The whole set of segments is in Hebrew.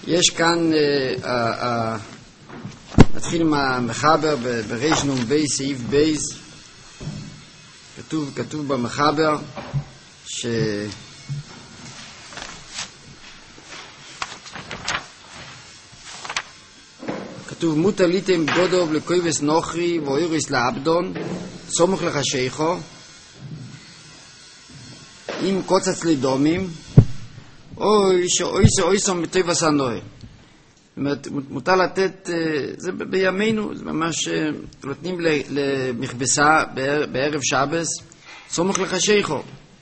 יש כאן, נתחיל עם המחבר בריש נון בייס, סעיף בייס, כתוב במחבר כתוב מוטה ליתם גודוב לקויבס נוחרי ואויריס לעבדון סומך לך שייכו עם קוצץ לדומים אוי סום בטבע סנוי. זאת אומרת, מותר לתת, זה בימינו, זה ממש נותנים למכבסה בערב שבס סומך לך שייכו,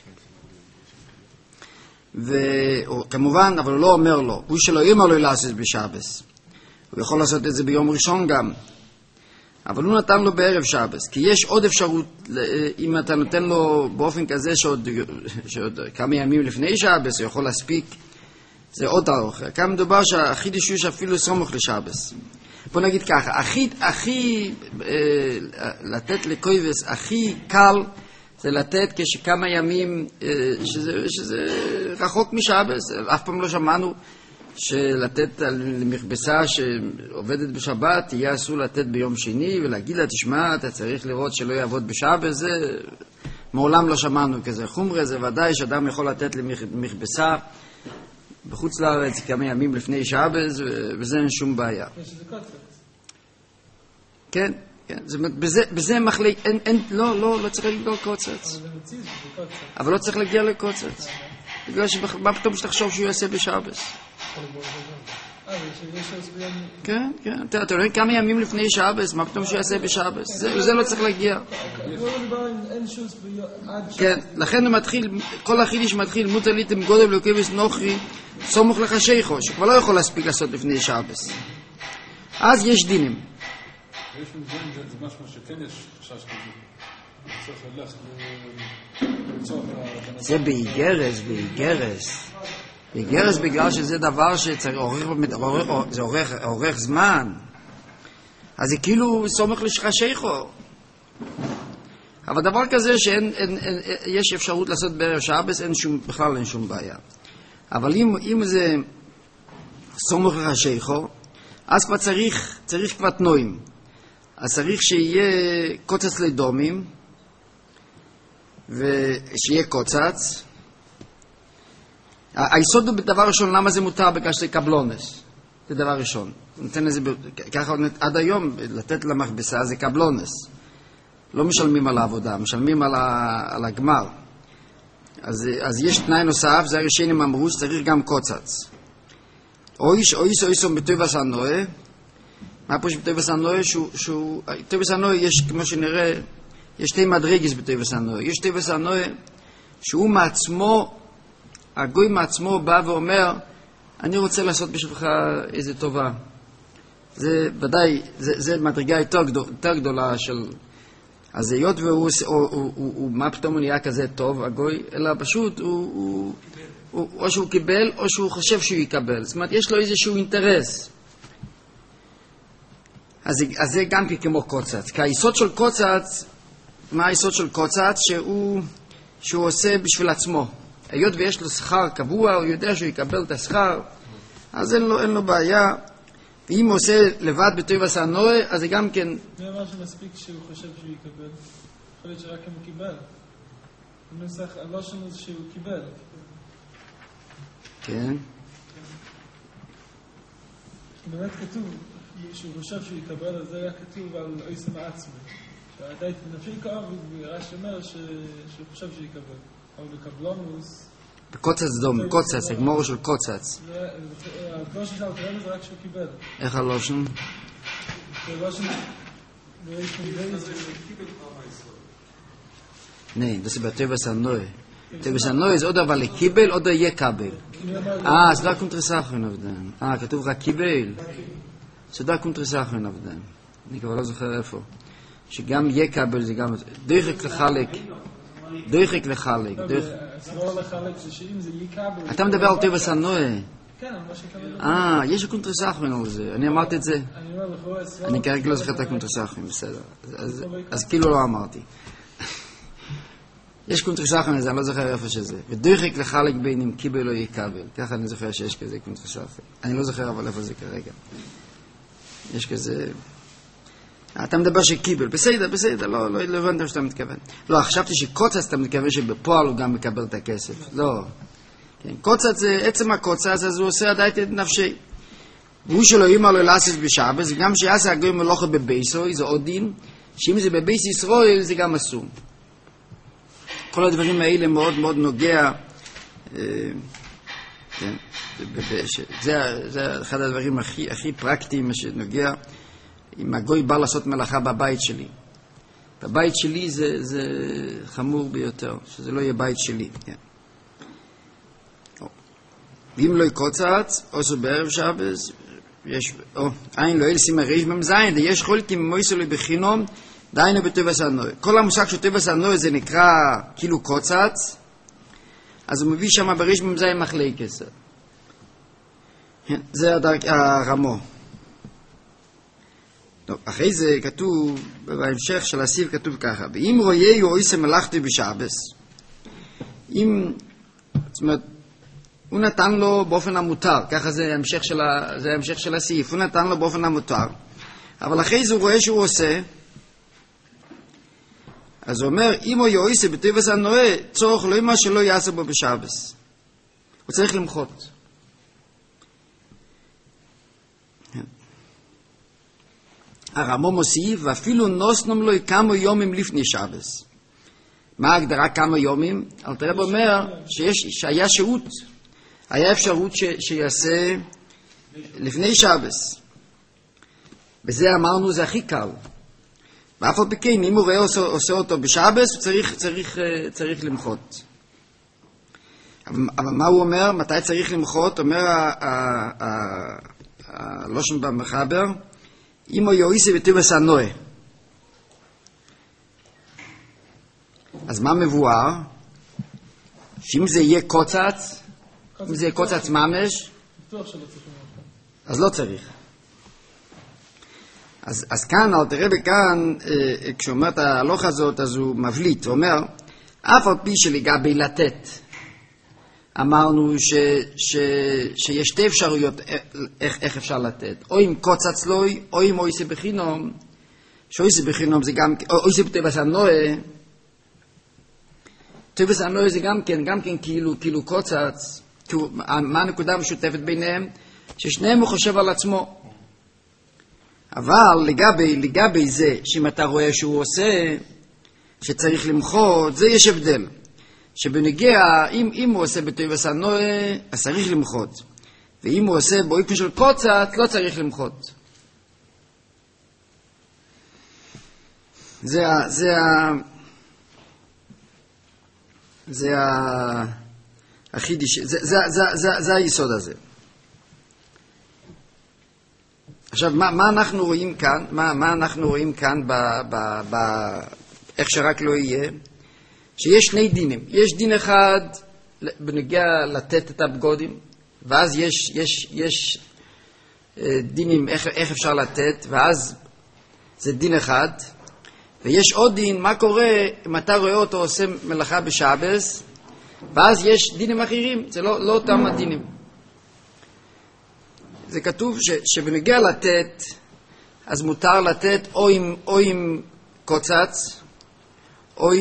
וכמובן, אבל הוא לא אומר לו, הוא שלא יאמר לו לעשות בשבס, הוא יכול לעשות את זה ביום ראשון גם, אבל הוא נתן לו בערב שבס, כי יש עוד אפשרות, אם אתה נותן לו באופן כזה שעוד כמה ימים לפני שבס הוא יכול להספיק, זה עוד ארוך. כאן מדובר שהחידוש הוא שאפילו סמוך לשבס. בוא נגיד ככה, הכי לתת לקויבס הכי קל זה לתת כשכמה ימים שזה רחוק משבס. אף פעם לא שמענו שלתת למכבסה שעובדת בשבת יהיה אסור לתת ביום שני ולהגיד לה תשמע אתה צריך לראות שלא יעבוד בשבת. זה מעולם לא שמענו כזה חומרה. זה ודאי שאדם יכול לתת למכבסה בחוץ לארץ כמה ימים לפני שבס וזה אין שום בעיה. כן, כן, בזה מחליק, לא צריך להגיע לקוצץ. אבל לא צריך להגיע לקוצץ. בגלל שמה פתאום שתחשוב שהוא יעשה בשבס. כן, כן, אתה רואה כמה ימים לפני שבס, מה פתאום שהוא יעשה בשבס? זה לא צריך להגיע. כן, לכן הוא מתחיל, כל החידוש מתחיל, מוטה ליתם גודל לקויבס נוחרי, סמוך לך שייכו, שכבר לא יכול להספיק לעשות לפני שבס. אז יש דינים. יש מובן, זה משהו שכן יש חשש כזה. זה באיגרס בגלל שזה דבר שזה עורך זמן. אז זה כאילו סומך לך שייכו. אבל דבר כזה שיש אפשרות לעשות בערב שבס, בכלל אין שום בעיה. אבל אם זה סומך לך שייכו, אז כבר צריך כבר תנועים. אז צריך שיהיה קוצץ לדומים, ושיהיה קוצץ. היסוד הוא בדבר ראשון, למה זה מותר? בגלל שזה קבלונס. זה דבר ראשון. נותן לזה, ככה עד היום, לתת למכבסה זה קבלונס. לא משלמים על העבודה, משלמים על הגמר. אז יש תנאי נוסף, זה הראשונים אמרו, צריך גם קוצץ. אויסו בטבע סנוי. מה פה שבטבע סנוי? בטבע סנוי יש, כמו שנראה, יש שתי מדרגס בטבע סנוי. יש טבע סנוי שהוא מעצמו, הגוי מעצמו בא ואומר, אני רוצה לעשות בשבילך איזה טובה. זה ודאי, זה מדרגה יותר גדולה של... אז היות והוא מה פתאום הוא נהיה כזה טוב, הגוי, אלא פשוט או שהוא קיבל או שהוא חושב שהוא יקבל. זאת אומרת, יש לו איזשהו אינטרס. אז זה גם כמו קוצץ. כי היסוד של קוצץ, מה היסוד של קוצץ? שהוא עושה בשביל עצמו. היות ויש לו שכר קבוע, הוא יודע שהוא יקבל את השכר, אז אין לו בעיה. ואם הוא עושה לבד בטבע סנוי, אז זה גם כן... זה אמר שמספיק שהוא חושב שהוא יקבל. יכול להיות שרק אם הוא קיבל. הנוסח, לא שלנו זה שהוא קיבל. כן. באמת כתוב, שהוא חושב שהוא יקבל, אז זה היה כתוב על אויסם עצמי. שהעדיין נפשי כאב, ורש אומר שהוא חושב שהוא יקבל. אבל בקבלונוס... בקוצץ דום, קוצץ, הגמור של קוצץ. הלושן של הקרם זה רק שהוא קיבל. איך הלושן? הלושן... Nee, das ist bei Tevas Hanoi. Tevas Hanoi ist oder weil Kibbel oder Yekabel. אז da kommt Resachon auf dem. כתוב רק קיבל. שדה kommt Resachon auf dem. אני כבר לא זוכר איפה. שגם Yekabel זה גם... דרך לחלק. דרך לחלק. הסבור לחלק זה שאם זה יקבל... אתה מדבר על טבע סנוי. כן, מה שקבל... יש קונטרסחון על זה. אני אמרתי את זה. אני אומר לכו... אני כרגע לא זוכר את הקונטרסחון, בסדר. אז כאילו לא אמרתי. יש קונטרסחן הזה, אני לא זוכר איפה שזה. ודוחק לחלק בין אם קיבל או יקבל. ככה אני זוכר שיש כזה קונטרסחן. אני לא זוכר אבל איפה זה כרגע. יש כזה... אתה מדבר שקיבל. בסדר, לא הבנת מה שאתה מתכוון. לא, חשבתי שקוצץ אתה מתכוון שבפועל הוא גם מקבל את הכסף. לא. כן, קוצץ זה, עצם הקוצץ, אז הוא עושה עדיין את נפשי. והוא שלו אימא לו לעשות בשבס, וגם שיעשה הגוי מלוכה בבייסו, זה עוד דין, שאם זה בבייס ישראל זה גם אסור. כל הדברים האלה מאוד מאוד נוגע, כן, זה אחד הדברים הכי פרקטיים שנוגע, אם הגוי בא לעשות מלאכה בבית שלי. בבית שלי זה חמור ביותר, שזה לא יהיה בית שלי. כן. ואם לא יקוצץ, עושו בערב שבס, יש, אין לא אל סימן ריש במזיין, יש חולקים מויסו לו בחינום, דיינו בטובס הנוי. כל המושג של טובס הנוי זה נקרא כאילו קוצץ, אז הוא מביא שם בריש במזיין מחלקת. זה הרמו. טוב, אחרי זה כתוב, בהמשך של הסיב כתוב ככה, ואם רואה הוא עושה מלאכתו בשבס, אם, זאת אומרת, הוא נתן לו באופן המותר, ככה זה המשך של הסעיף, הוא נתן לו באופן המותר, אבל אחרי זה הוא רואה שהוא עושה, אז הוא אומר, אם הוא יועיסה בטבס הנועה, צורך לא מה שלא יעשה בו בשבס. הוא צריך למחות. הרמו מוסיף, ואפילו נוסנום לו כמה יומים לפני שבס. מה ההגדרה כמה יומים? אלתר רב אומר שהיה שהות, היה אפשרות שיעשה לפני שבס. בזה אמרנו זה הכי קל. ואף על פי כן, אם הוא רואה עושה אותו בשבס, צריך למחות. אבל מה הוא אומר? מתי צריך למחות? אומר הלושן במחבר, אם הוא יועיסה בטובס הנועה. אז מה מבואר? שאם זה יהיה קוצץ, אם זה יהיה קוצץ ממש, אז לא צריך. אז כאן, תראה בכאן, כשאומר את ההלוך הזאת, אז הוא מבליט, הוא אומר, אף על פי שלגבי לתת, אמרנו שיש שתי אפשרויות איך אפשר לתת, או אם קוצץ לוי, או אם אויסה בחינום, שאויסה בחינום זה גם, או אויסה בטבס הנועה, טבס הנועה זה גם כן כאילו קוצץ, מה הנקודה המשותפת ביניהם? ששניהם הוא חושב על עצמו. אבל לגבי זה, שאם אתה רואה שהוא עושה, שצריך למחות, זה יש הבדל. שבנגיע, אם הוא עושה בטבס הנועה, אז צריך למחות. ואם הוא עושה באופן של קוצץ, לא צריך למחות. זה החידיש, זה היסוד הזה. עכשיו, מה אנחנו רואים כאן? מה אנחנו רואים כאן איך שרק לא יהיה? שיש שני דינים. יש דין אחד בנגיע לתת את הבגודים, ואז יש דינים איך אפשר לתת, ואז זה דין אחד. ויש עוד דין, מה קורה אם אתה רואה אותו עושה מלאכה בשבס, ואז יש דינים אחרים, זה לא אותם הדינים. זה כתוב שבנגיע לתת, אז מותר לתת או עם קוצץ, או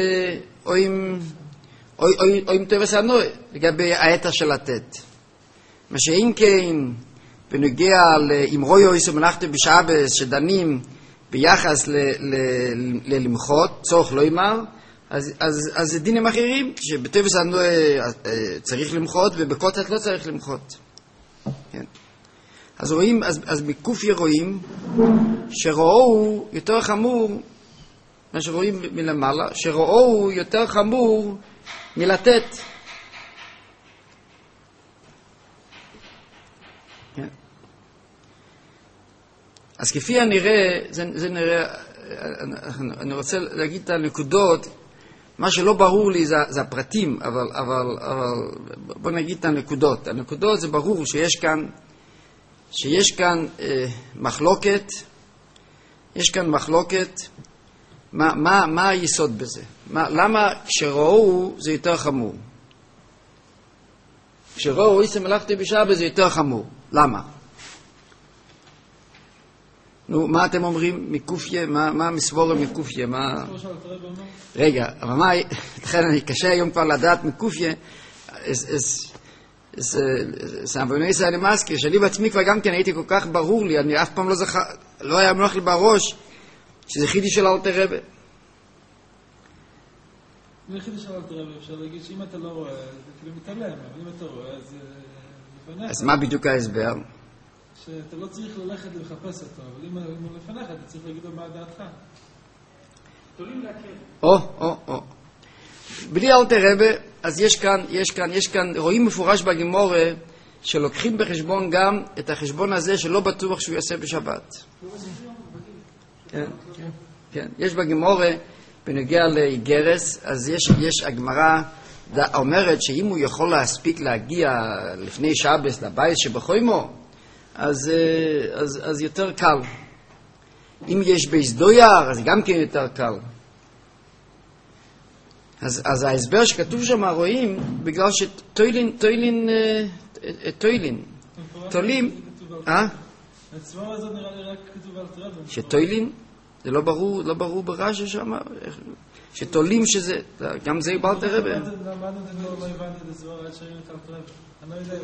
עם טבס הנועה, לגבי האתר של לתת. מה שאם כן, בנגיע אם רואי עושה מלאכתו בשבס, שדנים ביחס למחות, צורך לא יאמר, אז זה דינים אחרים, שבטבס הנועה צריך למחות, ובקוצץ לא צריך למחות. כן. אז רואים, אז בקופי רואים, שראו יותר חמור, מה שרואים מלמעלה, שראו יותר חמור מלתת. כן. אז כפי הנראה, זה נראה, אני רוצה להגיד את הנקודות, מה שלא ברור לי זה הפרטים, אבל בוא נגיד את הנקודות. הנקודות זה ברור שיש כאן מחלוקת, יש כאן מחלוקת מה היסוד בזה? למה כשראו זה יותר חמור? כשראו איסה מלאכתי בשבת זה יותר חמור. למה? נו, מה אתם אומרים מקופיה? מה מסבורה מקופיה? רגע, אבל מה, לכן אני קשה היום כבר לדעת מקופיה, סמבוני ישראל למזכיר, שאני בעצמי כבר גם כן הייתי כל כך ברור לי, אני אף פעם לא היה מנוח לי בראש, שזה חידי של אלתר רבי. זה חידי של אלתר רבי, אפשר להגיד שאם אתה לא רואה, זה כאילו מתעלם, אבל אם אתה רואה, אז לפניך. אז מה בדיוק ההסבר? שאתה לא צריך ללכת לחפש אותו, אבל אם הוא לפניך, אתה צריך להגיד לו מה דעתך. תולים להכיר. בלי אלתר רבי, אז יש כאן, רואים מפורש בגמורה, שלוקחים בחשבון גם את החשבון הזה שלא בטוח שהוא יעשה בשבת. כן, יש בגמורה, בנוגע לאיגרס, אז יש הגמרא אומרת שאם הוא יכול להספיק להגיע לפני שבס לבית שבחוימו, אז יותר קל. אם יש בייס דויר, אז גם כן יותר קל. אז ההסבר שכתוב שם רואים, בגלל שטוילין, תולים, הצבעה הזאת נראה לי רק כתוב על תרבן. שטוילין, זה לא ברור ברש"י שם, שתולים שזה, גם זה יבלת רבי. מה לא הבנתי את הסברה עד שהרים את תרבן? אני לא יודע.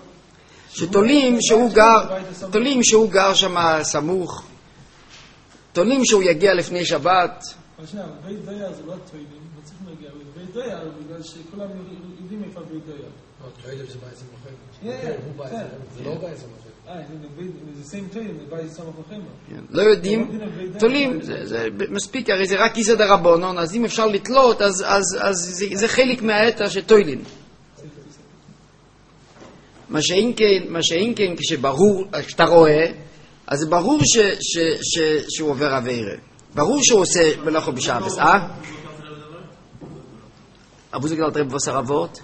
שתולים שהוא גר שם סמוך, תולים שהוא יגיע לפני שבת. אבל שנייה, בית דייר זה לא טוילים, לא צריך להגיע, בית דייר, בגלל שכולם יודעים איפה בית דייר. לא, טוילים זה בית סמוכם. זה לא בית סמוכם. זה same טוילים, זה בית סמוכם. לא יודעים, תולים, זה מספיק, הרי זה רק איסא דרבנן, אז אם אפשר לתלות, אז זה חלק מהעתר שטוילין. מה שאין כן כשברור, כשאתה רואה, אז זה ברור שהוא עובר עבירה. ברור שהוא עושה מלאכה בשבת, אבו זה גדל תראה בבשר אבות?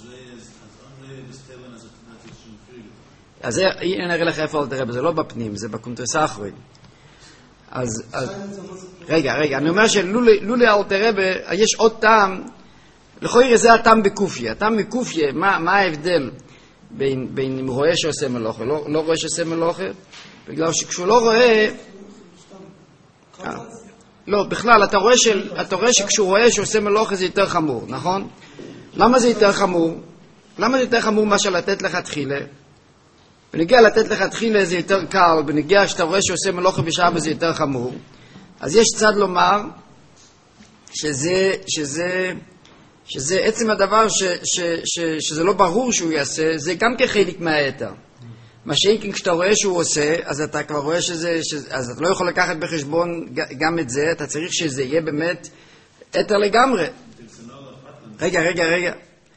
אז אני אראה לך איפה אל תראה, זה לא בפנים, זה בקונטרס האחרון. אז רגע, אני אומר שלולי אל תראה, יש עוד טעם, לכאורה זה הטעם בקופיה. הטעם בקופיה, מה ההבדל בין אם רואה שעושה מלאכה, לא רואה שעושה מלאכה? בגלל שכשהוא לא רואה, לא, בכלל, אתה רואה שכשהוא רואה שעושה מלאכה זה יותר חמור, נכון? למה זה יותר חמור? למה זה יותר חמור מה שלתת לך תחילה? בנגיע לתת לך תחילה זה יותר קל, בנגיע שאתה רואה שעושה מלאכה בשבת זה יותר חמור. אז יש צד לומר שזה עצם הדבר שזה לא ברור שהוא יעשה, זה גם כחלק מהיתר. מה שאין כשאתה רואה שהוא עושה, אז אתה כבר רואה אז אתה לא יכול לקחת בחשבון גם את זה, אתה צריך שזה יהיה באמת יתר לגמרי. רגע.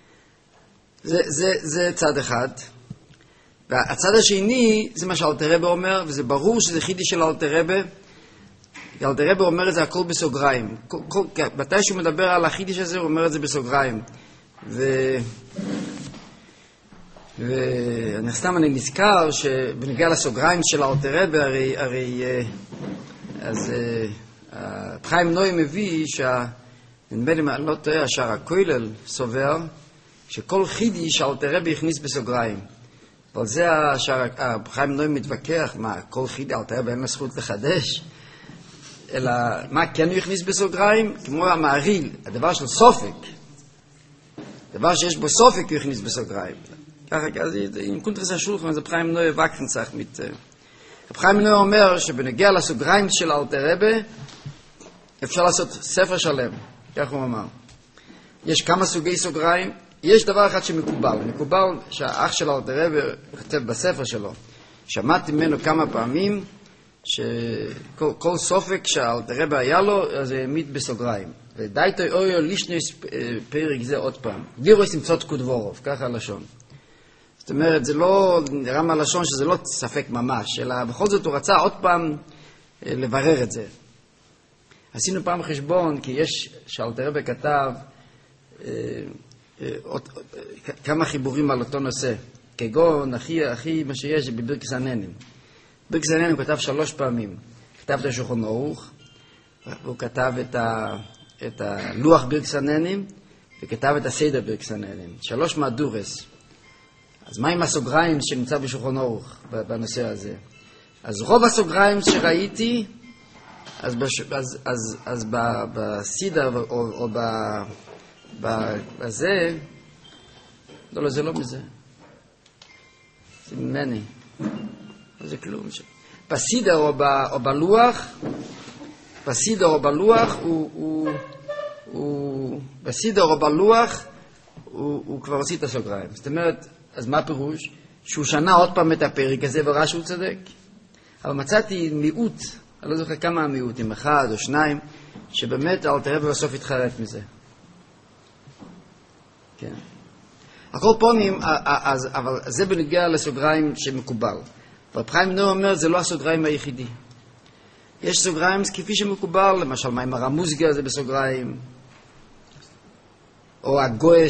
זה צד אחד. והצד השני, זה מה שאלתר רבי אומר, וזה ברור שזה חידי של אלתר רבי. אלתר רבי אומר את זה הכל בסוגריים. מתי שהוא מדבר על החידי הזה, הוא אומר את זה בסוגריים. אני נזכר שבנגיע לסוגריים של אלתר רבי, הרי אז חיים נוי מביא נדמה לי לא טועה, השער הכולל סובר שכל חידי שאלתר רבי הכניס בסוגריים. אבל זה חיים נוי מתווכח, מה, כל חידי אלתר רבי אין לו זכות לחדש? אלא מה כן הוא הכניס בסוגריים? כמו המעריל, הדבר של סופק. דבר שיש בו סופק הוא הכניס בסוגריים. ככה, אז אם קונטרס השולחן, זה חיים נוי וקרנצח. חיים נוי אומר שבנגיע לסוגריים של אלתר רבי, אפשר לעשות ספר שלם. כך הוא אמר. יש כמה סוגי סוגריים. יש דבר אחד שמקובל. מקובל שהאח של אלתר רבי כותב בספר שלו. שמעתי ממנו כמה פעמים שכל סופק שאלתר רבי היה לו, אז העמיד בסוגריים. ודאיתו אויו לישנוס פרק זה עוד פעם. דירוס עם צודקו דבורוב, ככה הלשון. זאת אומרת, זה לא נראה מהלשון שזה לא ספק ממש, אלא בכל זאת הוא רצה עוד פעם לברר את זה. עשינו פעם חשבון, כי יש, שאלתר רבי כתב כמה חיבורים על אותו נושא, כגון הכי מה שיש בברכס הנהנים. ברכס הנהנים כתב 3 פעמים. כתב את השולחן ערוך, הוא כתב את הלוח ברקסננים, וכתב את הסדר ברקסננים. 3 מהדורס. אז מה עם הסוגריים שנמצא בשולחן ערוך בנושא הזה? אז רוב הסוגריים שראיתי, אז בסידר או בזה, לא, זה לא מזה. זה ממני. זה כלום. בסידר או בלוח, הוא כבר הוציא את הסוגריים. זאת אומרת, אז מה הפירוש? שהוא שנה עוד פעם את הפרק הזה וראה שהוא צדק. אבל מצאתי מיעוט, אני לא זוכר כמה המיעוטים, 1 או 2, שבאמת אלתר רבי בסוף התחרט מזה. כן. הכל פונים, אבל זה בנגיע לסוגריים שמקובל. רב חיים נאור אומר, זה לא הסוגריים היחידי. יש סוגריים כפי שמקובל, למשל, מה עם הרמוזגה זה בסוגריים, או הגוי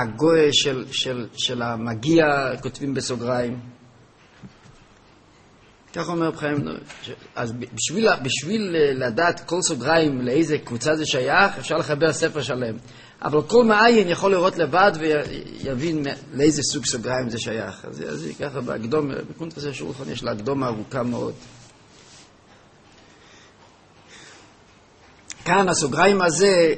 של המגיע כותבים בסוגריים. כך אומר רב חיים נאור. אז בשביל לדעת כל סוגריים לאיזה קבוצה זה שייך, אפשר לחבר ספר שלם. אבל כל מעיין יכול לראות לבד ויבין לאיזה סוג סוגריים זה שייך. אז ככה בהקדום, בקונטרס השולחן יש לה הקדומה ארוכה מאוד. כאן הסוגריים הזה,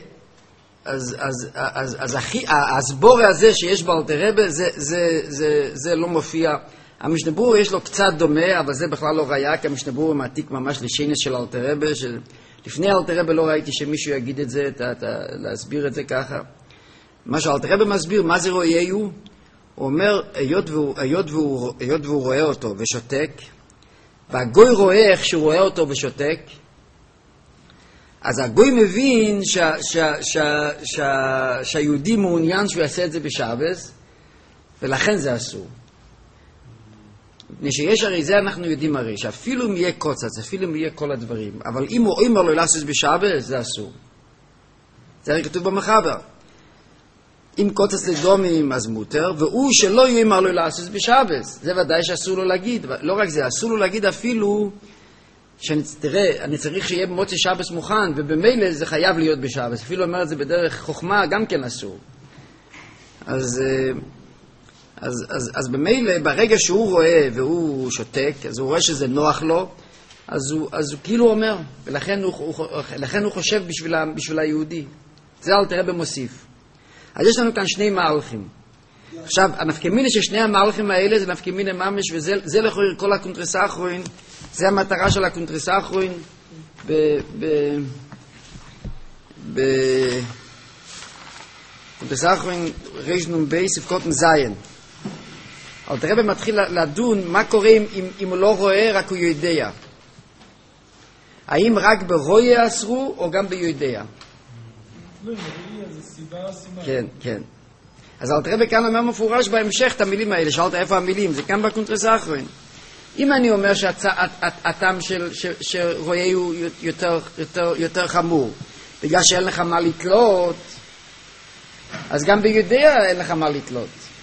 אז הסבור הזה שיש באלתר רבי, זה לא מופיע. המשנה ברורה יש לו קצת דומה, אבל זה בכלל לא ראיה, כי המשנה ברורה מעתיק ממש לשיינס של אלתר רבי, לפני אלתר רבי לא ראיתי שמישהו יגיד את זה, להסביר את זה ככה. מה שאלתר רבי מסביר, מה זה רואיהו? הוא אומר, היות והוא רואה אותו ושותק, והגוי רואה איך שהוא רואה אותו ושותק, אז הגוי מבין שהיהודי מעוניין שהוא יעשה את זה בשבס, ולכן זה אסור. מפני שיש הרי זה אנחנו יודעים הרי, שאפילו אם יהיה קוצץ, אפילו אם יהיה כל הדברים, אבל אם הוא אומר לו לעשות בשבס, זה אסור. זה הרי כתוב במחבר. אם קוצץ לדומים, אז מותר, והוא שלא יאמר לו לעשות בשבס. זה ודאי שאסור לו להגיד. לא רק זה, אסור לו להגיד אפילו, תראה, אני צריך שיהיה במוצאי שבס מוכן, ובמילא זה חייב להיות בשבס. אפילו אומר את זה בדרך חוכמה, גם כן אסור. אז במילא, ברגע שהוא רואה והוא שותק, אז הוא רואה שזה נוח לו, אז הוא כאילו אומר, ולכן הוא חושב בשביל היהודי. זה אלתר רבי מוסיף. אז יש לנו כאן 2 מהלכים. עכשיו, הנפקמינה של 2 המהלכים האלה זה נפקמינה ממש, וזה לכאורה כל הקונטרס האחרון, זה המטרה של הקונטרס האחרון קונטרס האחרון רשנום בי ספקות מזיין. אלתר רבי מתחיל לדון מה קורה אם הוא לא רואה, רק הוא יודע. האם רק ברואה אסרו או גם ביודע? לא, זה סיבה. כן, כן. אז אלתר רבי כאן אומר מפורש בהמשך את המילים האלה, שאלת איפה המילים, זה כאן בקונטרס האחרון. אם אני אומר שהטעם שרואה הוא יותר חמור, בגלל שאין לך מה לתלות, אז גם ביודע אין לך מה לתלות.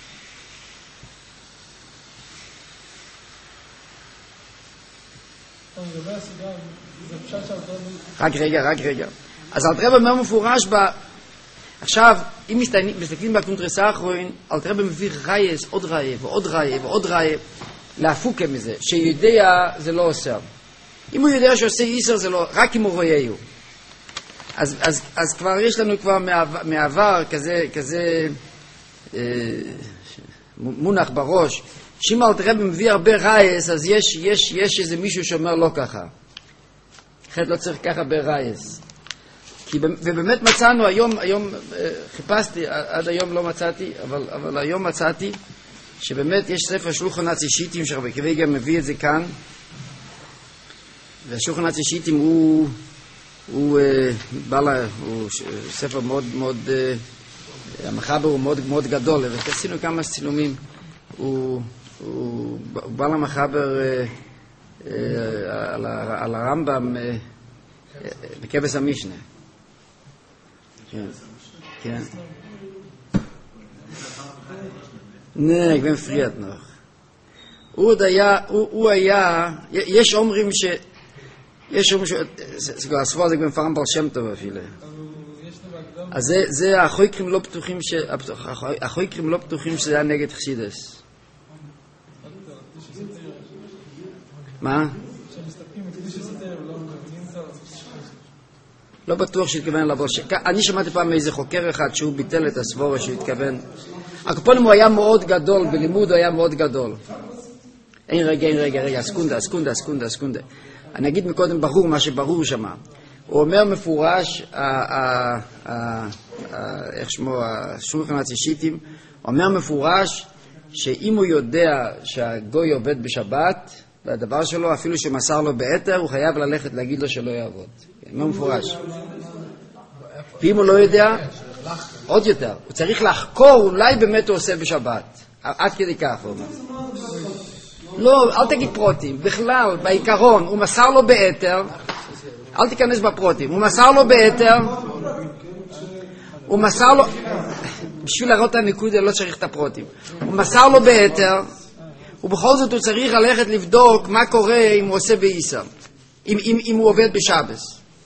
רק רגע. אז אלתר רבי אומר מפורש עכשיו, אם מסתכלים בקונטרס האחרון, אלתר רבי מביא רייס, עוד ראיה, להפוקה מזה, שיודע זה לא עושה. אם הוא יודע שעושה איסר זה לא, רק אם הוא רואה הוא. אז כבר יש לנו כבר מעבר כזה מונח בראש, שאם אלתר רבי מביא הרבה רייס, אז יש איזה מישהו שאומר לא ככה. אחרת לא צריך ככה ברייס. ובאמת מצאנו, היום חיפשתי, עד היום לא מצאתי, אבל היום מצאתי, שבאמת יש ספר שולחן ערוך שיטים, שרבי עקיבא גם מביא את זה כאן, והשולחן ערוך שיטים הוא ספר מאוד, המחבר הוא מאוד גדול, ועשינו כמה צילומים, הוא בעל המחבר על הרמב"ם בכבש המשנה. כן. Nee, ich bin friert noch. הוא היה, יש אומרים יש הסבור הזה גם מפרם בר שם טוב אפילו. אז זה החויקרים לא בטוחים שזה היה נגד חסידס. מה? לא בטוח שהתכוון לבוא. אני שמעתי פעם מאיזה חוקר אחד שהוא ביטל את הסבורה שהוא התכוון. הקופונים הוא היה מאוד גדול, בלימוד הוא היה מאוד גדול. אין רגע, סקונדה. אני אגיד מקודם ברור מה שברור שמה. הוא אומר מפורש, איך שמו, השולחן הצישיתים, אומר מפורש שאם הוא יודע שהגוי עובד בשבת, והדבר שלו, אפילו שמסר לו ביתר, הוא חייב ללכת להגיד לו שלא יעבוד. אומר מפורש. ואם הוא לא יודע, עוד יותר. הוא צריך לחקור, אולי באמת הוא עושה בשבת. עד כדי כך הוא אומר. לא, אל תגיד פרוטים. בכלל, בעיקרון, הוא מסר לו ביתר, אל תיכנס בפרוטים. הוא מסר לו ביתר, הוא מסר לו, בשביל להראות את הנקודה לא צריך את הפרוטים. הוא מסר לו ביתר, ובכל זאת הוא צריך ללכת לבדוק מה קורה אם הוא עושה באיסר, אם הוא עובד בשבס.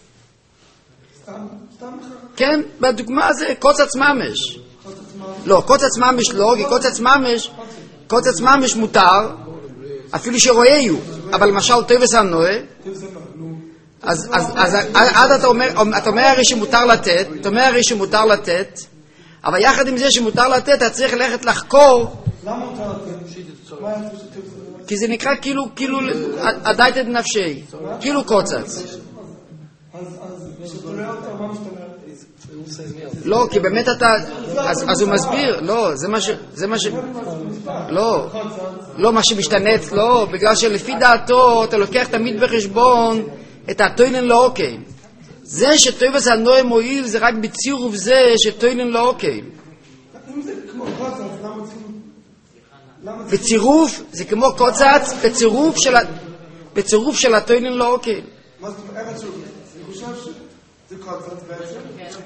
כן, בדוגמה זה קוצץ ממש. לא, קוצץ ממש לא, כי קוצץ ממש מותר, אפילו שרואיו, אבל למשל טבס הנועה, אז אתה אומר הרי שמותר לתת, אבל יחד עם זה שמותר לתת, אתה צריך ללכת לחקור. למה מותר לתת? כי זה נקרא כאילו עדייתת נפשי, כאילו קוצץ. אז שתולה אותה, מה משתנה? לא, כי באמת אז הוא מסביר, לא, זה מה ש... לא, מה שמשתנה, לא, בגלל שלפי דעתו אתה לוקח תמיד בחשבון את הטוינן לא אוקיי. זה שטויבס הנועה מועיל זה רק בצירוף זה שטוינן לא אוקיי. אם זה כמו קוצץ, למה צריכים... בצירוף, זה כמו קוצץ, בצירוף של הטוינן לא אוקיי. מה זאת אומרת? איך שוב? אני חושב שזה קוצץ בעצם.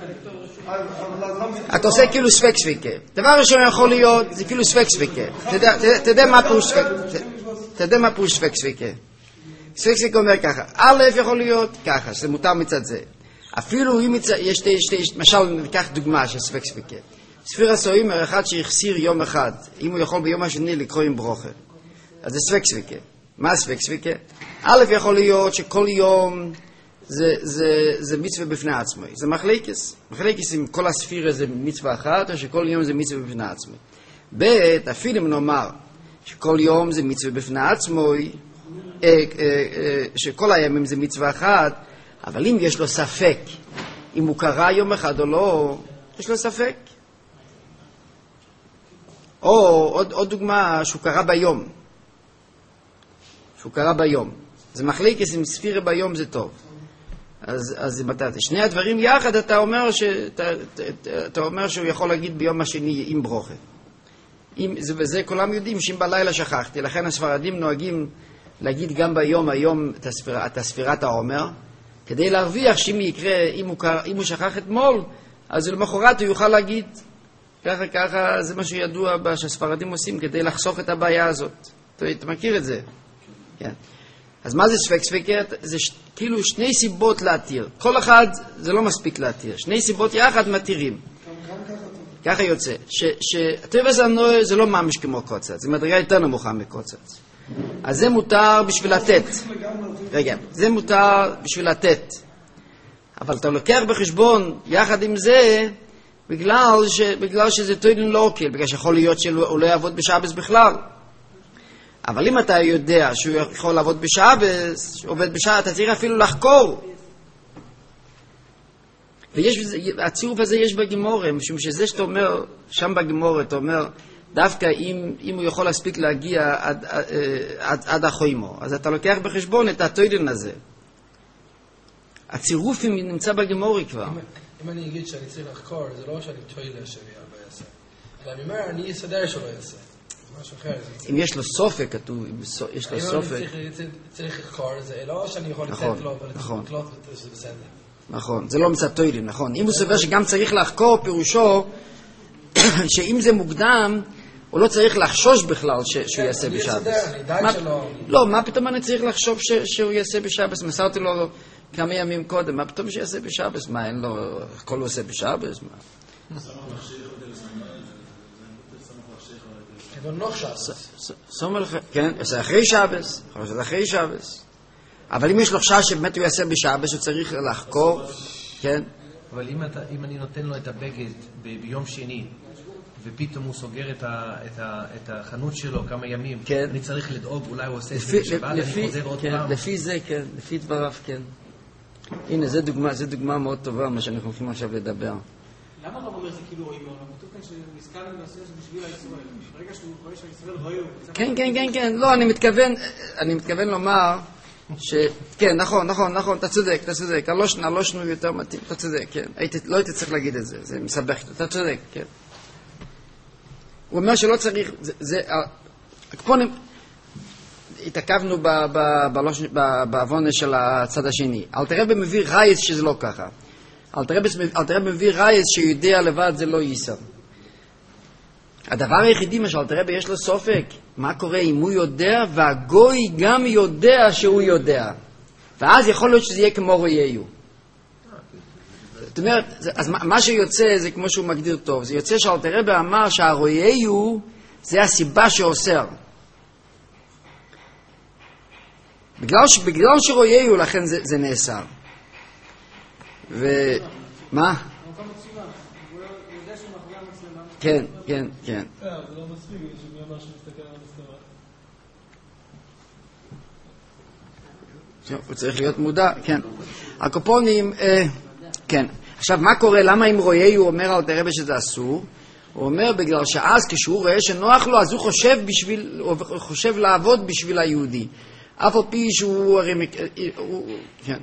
אתה עושה כאילו ספק ספיקה. דבר ראשון יכול להיות, זה כאילו ספק ספיקה. אתה יודע מה פירוש ספק ספיקה? ספק ספיקה אומר ככה, א' יכול להיות ככה, שזה מותר מצד זה. אפילו אם יש משל ניקח דוגמה של ספק ספיקה. ספיר הסוימר אחד שהחסיר יום אחד, אם הוא יכול ביום השני לקרוא עם ברוכה. אז זה ספק ספיקה. מה ספק ספיקה? א' יכול להיות שכל יום זה מצווה בפני עצמו. זה מחלקס אם כל הספירה זה מצווה אחת, או שכל יום זה מצווה בפני עצמו. ב' אפילו אם נאמר שכל יום זה מצווה בפני עצמו, שכל הימים זה מצווה אחת, אבל אם יש לו ספק, אם הוא קרא יום אחד או לא, יש לו ספק. או עוד דוגמה, שהוא קרא ביום. זה מחלקס אם ספירה ביום זה טוב. אז אם אתה, שני הדברים יחד, אתה אומר שהוא יכול להגיד ביום השני עם ברוכה. וזה כולם יודעים שאם בלילה שכחתי, לכן הספרדים נוהגים להגיד גם ביום היום את ספירת העומר, כדי להרוויח שאם יקרה, אם הוא שכח אתמול, אז למחרת הוא יוכל להגיד ככה, זה מה שידוע שהספרדים עושים כדי לחסוך את הבעיה הזאת. אתה מכיר את זה? כן. אז מה זה ספק ספיקה? זה כאילו שני סיבות להתיר. כל אחד זה לא מספיק להתיר. שני סיבות יחד מתירים. ככה יוצא. שטבס הנועה זה לא ממש כמו קוצץ. זה מדרגה יותר נמוכה מקוצץ. אז זה מותר בשביל לתת. רגע, זה מותר בשביל לתת. אבל אתה לוקח בחשבון יחד עם זה, בגלל שזה טוינן לא אוקיל, בגלל שיכול להיות שהוא לא יעבוד בשבס בכלל. אבל אם אתה יודע שהוא יכול לעבוד בשבס, עובד בשבס, אתה צריך אפילו לחקור. והצירוף הזה יש בגימורה, משום שזה שאתה אומר, שם בגימורה, אתה אומר, דווקא אם הוא יכול להספיק להגיע עד החוימו, אז אתה לוקח בחשבון את הטוינן הזה. הצירוף נמצא בגימורה כבר. אם אני אגיד שאני צריך לחקור, זה לא שאני טוילה שאני לא אעשה. אבל אני אומר, אני אסדר שלא אעשה. אם יש לו סופק, כתוב, יש לו סופק. אם אני צריך לחקור, זה לא שאני יכול לתת לו ולקלוט וזה בסדר. נכון, זה לא מצד טוילים, נכון. אם הוא סובר שגם צריך לחקור, פירושו שאם זה מוקדם, הוא לא צריך לחשוש בכלל שהוא יעשה בשבת. לא, מה פתאום אני צריך לחשוב שהוא יעשה בשבת? מסרתי לו כמה ימים קודם, מה פתאום שיעשה בשבת? מה, אין לו, הכל הוא עושה בשבת? כן, זה אחרי שבת, זה אחרי שבת. אבל אם יש לו חשש שבאמת הוא יעשה בשבת, הוא צריך לחקור, כן? אבל אם אני נותן לו את הבגד ביום שני, ופתאום הוא סוגר את החנות שלו כמה ימים, אני צריך לדאוג, אולי הוא עושה את זה בשבת, אני חוזר עוד פעם. לפי זה, כן, לפי דבריו, כן. הנה, זו דוגמה מאוד טובה, מה שאנחנו הולכים עכשיו לדבר. למה הרב אומר זה כאילו רואים לו? כתוב כאן שנזכר עם לעשות בשביל הישראל. ברגע שהוא רואה שהישראל רואה הוא... כן, לא, אני מתכוון לומר כן, נכון, אתה צודק, הלושנו יותר מתאים, אתה צודק, כן. לא הייתי צריך להגיד את זה, זה מסבך, אתה צודק, כן. הוא אומר שלא צריך, הקפונים, התעכבנו בעוונה של הצד השני. אלתר מביא רייס שזה לא ככה. אלתר מביא רייס שיודע לבד זה לא ייסר. הדבר היחידי מה שאלתר יש לו סופק, מה קורה אם הוא יודע והגוי גם יודע שהוא יודע. ואז יכול להיות שזה יהיה כמו רויהו. זאת אומרת, אז מה שיוצא זה כמו שהוא מגדיר טוב, זה יוצא שאלתר אמר שהרויהו זה הסיבה שאוסר. בגלל שרויהו לכן זה נאסר. ומה? כן. זה לא מספיק, שמי אמר שמסתכל על המסתרה. הוא צריך להיות מודע, כן. הקופונים, כן. עכשיו, מה קורה? למה אם רויהו אומר אלתר רבי שזה אסור? הוא אומר בגלל שאז כשהוא רואה שנוח לו, אז הוא חושב לעבוד בשביל היהודי. אף על פי שהוא הרי... כן.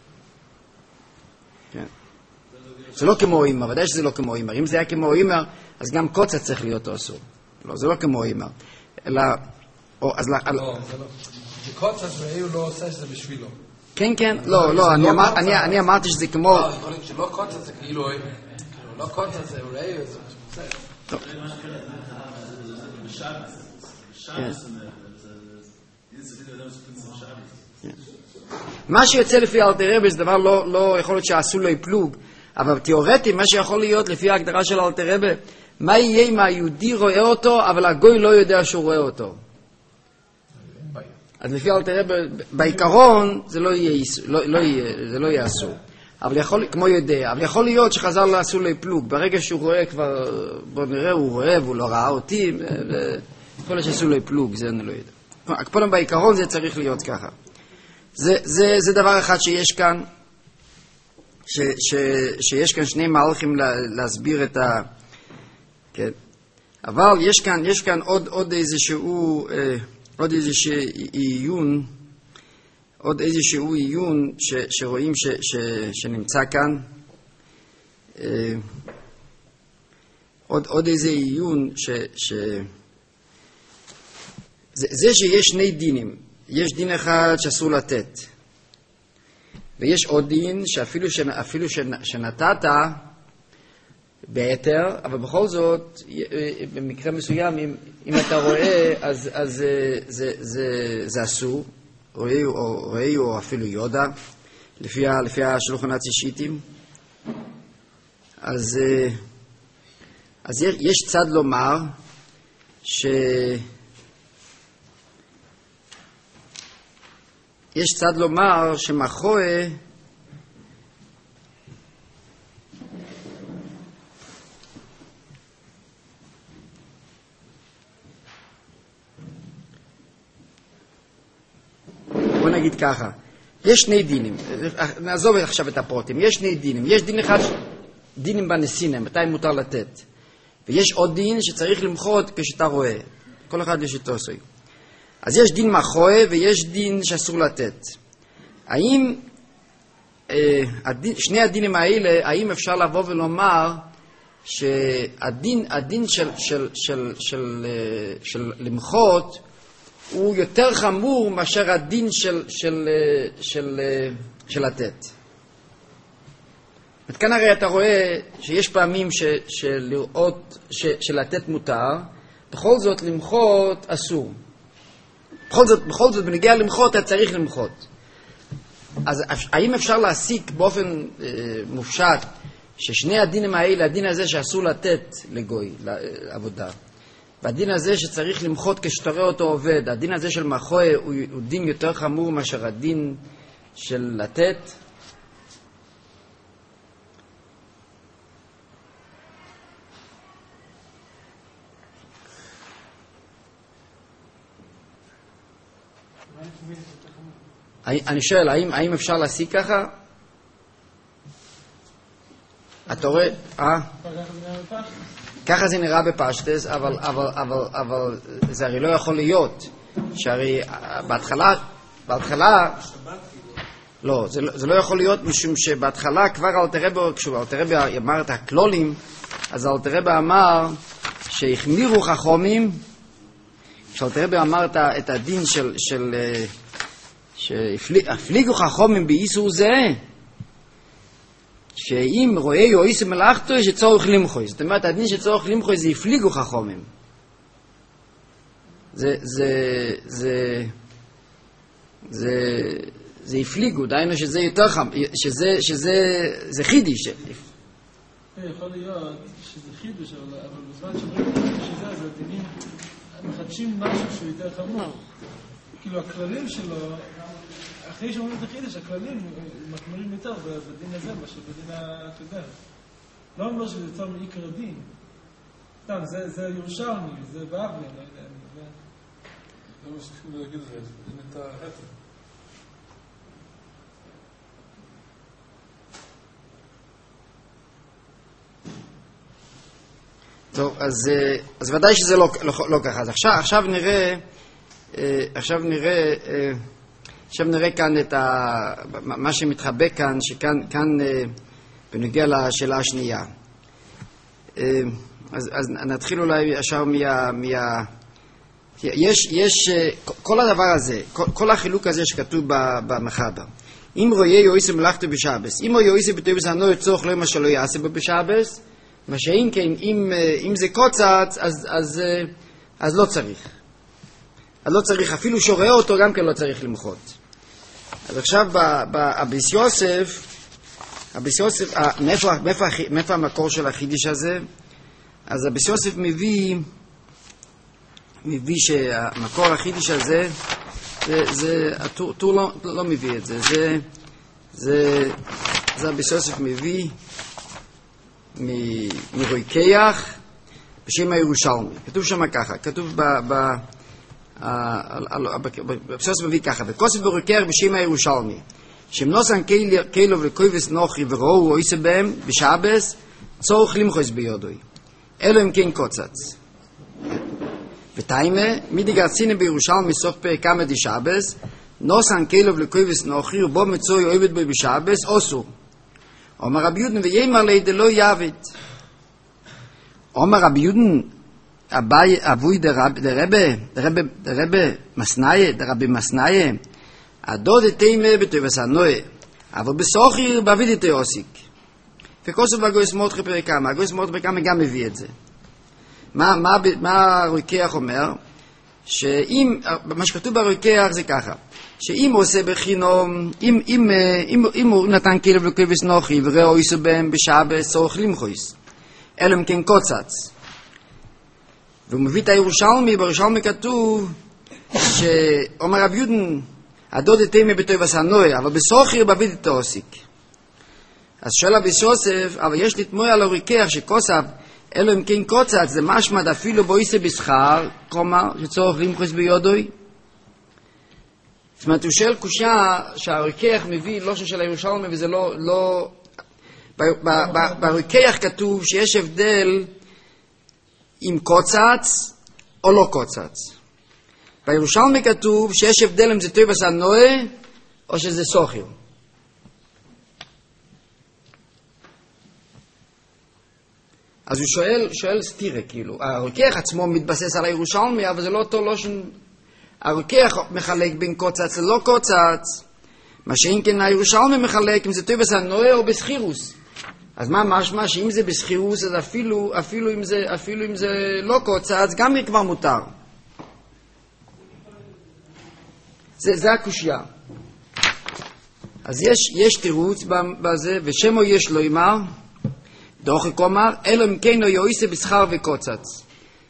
זה לא כמו אימר, ודאי שזה לא כמו אימר. אם זה היה כמו אימר, אז גם קוצה צריך להיות אסור. לא, זה לא כמו אימר. אלא... לא, זה לא. קוצה הוא לא עושה שזה בשבילו. כן, לא, אני אמרתי שזה כמו... שלא קוצה זה כאילו... לא קוצה זה ראיו, זה בסדר. מה שיוצא לפי אלתר רבי זה דבר לא יכול להיות שעשו לו פלוג, אבל תיאורטי מה שיכול להיות לפי ההגדרה של אלתר רבי, מה יהיה אם היהודי רואה אותו אבל הגוי לא יודע שהוא רואה אותו? אז לפי אלתר רבי בעיקרון זה לא יהיה אסור, אבל יכול, כמו יודע, אבל יכול להיות שחז"ל לא עשו לו פלוג, ברגע שהוא רואה כבר, בוא נראה, הוא רואה והוא לא ראה אותי, יכול להיות שעשו לו פלוג, זה אני לא יודע. הקפונים בעיקרון זה צריך להיות ככה. זה דבר אחד שיש כאן, שיש כאן שני מהלכים להסביר את ה... כן. אבל יש כאן עוד איזשהו עיון שרואים שנמצא כאן, עוד איזה עיון זה שיש שני דינים. יש דין אחד שאסור לתת, ויש עוד דין שאפילו שנתת ביתר, אבל בכל זאת במקרה מסוים אם אתה רואה אז זה אסור, רואה או אפילו יודע לפי השלוחן הצישיתים. אז יש צד לומר יש צד לומר שמאחורי בוא נגיד ככה, יש שני דינים, נעזוב עכשיו את הפרוטים, יש שני דינים, יש דין אחד, דינים בנסינים, מתי מותר לתת, ויש עוד דין שצריך למחות כשאתה רואה, כל אחד יש איתו סוי. אז יש דין מאחורי ויש דין שאסור לתת. האם שני הדינים האלה, האם אפשר לבוא ולומר שהדין של למחות הוא יותר חמור מאשר הדין של לתת? כאן הרי אתה רואה שיש פעמים שלתת מותר, בכל זאת למחות אסור. בכל זאת בנגיע למחות אתה צריך למחות. אז האם אפשר להסיק באופן מופשט ששני הדינים האלה, הדין הזה שאסור לתת לגוי לעבודה, והדין הזה שצריך למחות כשתראה אותו עובד, הדין הזה של מחוי הוא דין יותר חמור מאשר הדין של לתת? אני שואל, האם אפשר להסיק ככה? אתה רואה? ככה זה נראה בפשטס, אבל זה הרי לא יכול להיות. שהרי בהתחלה... לא, זה לא יכול להיות משום שבהתחלה כבר כשהוא אלתרבה אמר את הכלולים, אז אלתרבה אמר שהחמירו חכמים, כשאלתרבה אמר את הדין של שהפליגו חכמים באיסור זה, שאם רואה או איסור מלאכתו יש צורך למחוי. זאת אומרת, הדין שצורך למחוי זה הפליגו חכמים. זה הפליגו, דיינו שזה יותר חם, שזה חידיש. יכול להיות שזה חידוש, אבל בזמן שאומרים שזה, אז הדינים מחדשים משהו שהוא יותר חמור. כאילו הכללים שלו, אחרי שאומרים את החידוש, הכללים מחמירים יותר בדין הזה, מאשר בדין הקודם. לא אומר שזה יותר מעיקר הדין. סתם, זה ירושלמי, זה באבלין, לא יודע. זה מה שצריכים להגיד לך, אין את ההפך. טוב, אז ודאי שזה לא ככה. אז עכשיו נראה כאן את מה שמתחבא כאן, שכאן בנוגע לשאלה השנייה. אז נתחיל אולי ישר יש כל הדבר הזה, כל החילוק הזה שכתוב במחבר. אם רואה יועיסה מלאכתו בשבס, אם רואה יועיסה בטובס הנוי צורך לא מה שלא יעשה בו בשבס, מה שאם כן, אם זה קוצץ, אז לא צריך. אז לא צריך, אפילו שרואה אותו גם כן לא צריך למחות. אז עכשיו אביס יוסף, מאיפה המקור של החידיש הזה? אז אביס יוסף מביא שהמקור החידיש הזה, הטור לא מביא את זה, זה אביס יוסף מביא מרויקח בשם הירושלמי. כתוב שם ככה, כתוב אביס יוסף מביא ככה, וכוסף ברויקח בשם הירושלמי, שמנוסן קילוב לקויבס נוחי וראו רויסה בהם בשבס, צורך למחוס ביודוי. אלו אם כן קוצץ. ותיימה, מידי גרצינה בירושלמי סוף פרק כמה די שבס, נוסן קילוב לקויבס נוחי ובו מצוי אוהבת בו בשבס, אוסו. אומר רבי יודן ויימר לידי לא יעבד. אומר רבי יודן, אבוי דרבה מסנאי, הדוד תיימה בטובס הנוי, אבל בסוחיר בעביד את היוסיק. וכוסף בגויס מותחי פרק כמה, הגויס מותחי פרק כמה גם מביא את זה. מה הרויקח אומר? מה שכתוב ברויקח זה ככה, שאם הוא עושה בחינום, אם הוא נתן כלב לקובס נוחי וראו איסו בהם בשבס צורך למחויס, אלא אם כן קוצץ. והוא מביא את הירושלמי, בירושלמי כתוב שאומר רבי יודן, הדוד תימא בטובס הנוי, אבל בסוחיר בעביד את העוסיק. אז שואל אביס יוסף, אבל יש לתמוי על הרויקח שקוסף, אלו אם כן קוצץ, זה משמד אפילו בו איסה בשכר, כלומר, שצורך למחוס ביודוי. זאת אומרת, הוא שואל קושה שהרויקח מביא לושן של הירושלמי, וזה לא... ברויקח כתוב שיש הבדל אם קוצץ או לא קוצץ. בירושלמי כתוב שיש הבדל אם זה טובס הנוי או שזה סוחיר. אז הוא שואל סתירה, כאילו. הרויקח עצמו מתבסס על הירושלמי, אבל זה לא אותו לושן. הרויקח מחלק בין קוצץ ללא קוצץ. מה שאם כן הירושלמי מחלק אם זה טובס הנוי או בסחירוס. אז מה משמע שאם זה בסחירוס, אז אפילו אם זה לא קוצץ, גם כבר מותר. זה הקושיה. אז יש תירוץ בזה, ושמו יש לו אמר, דוחה כומר, אלו אם כן לא יועיסה בשכר וקוצץ.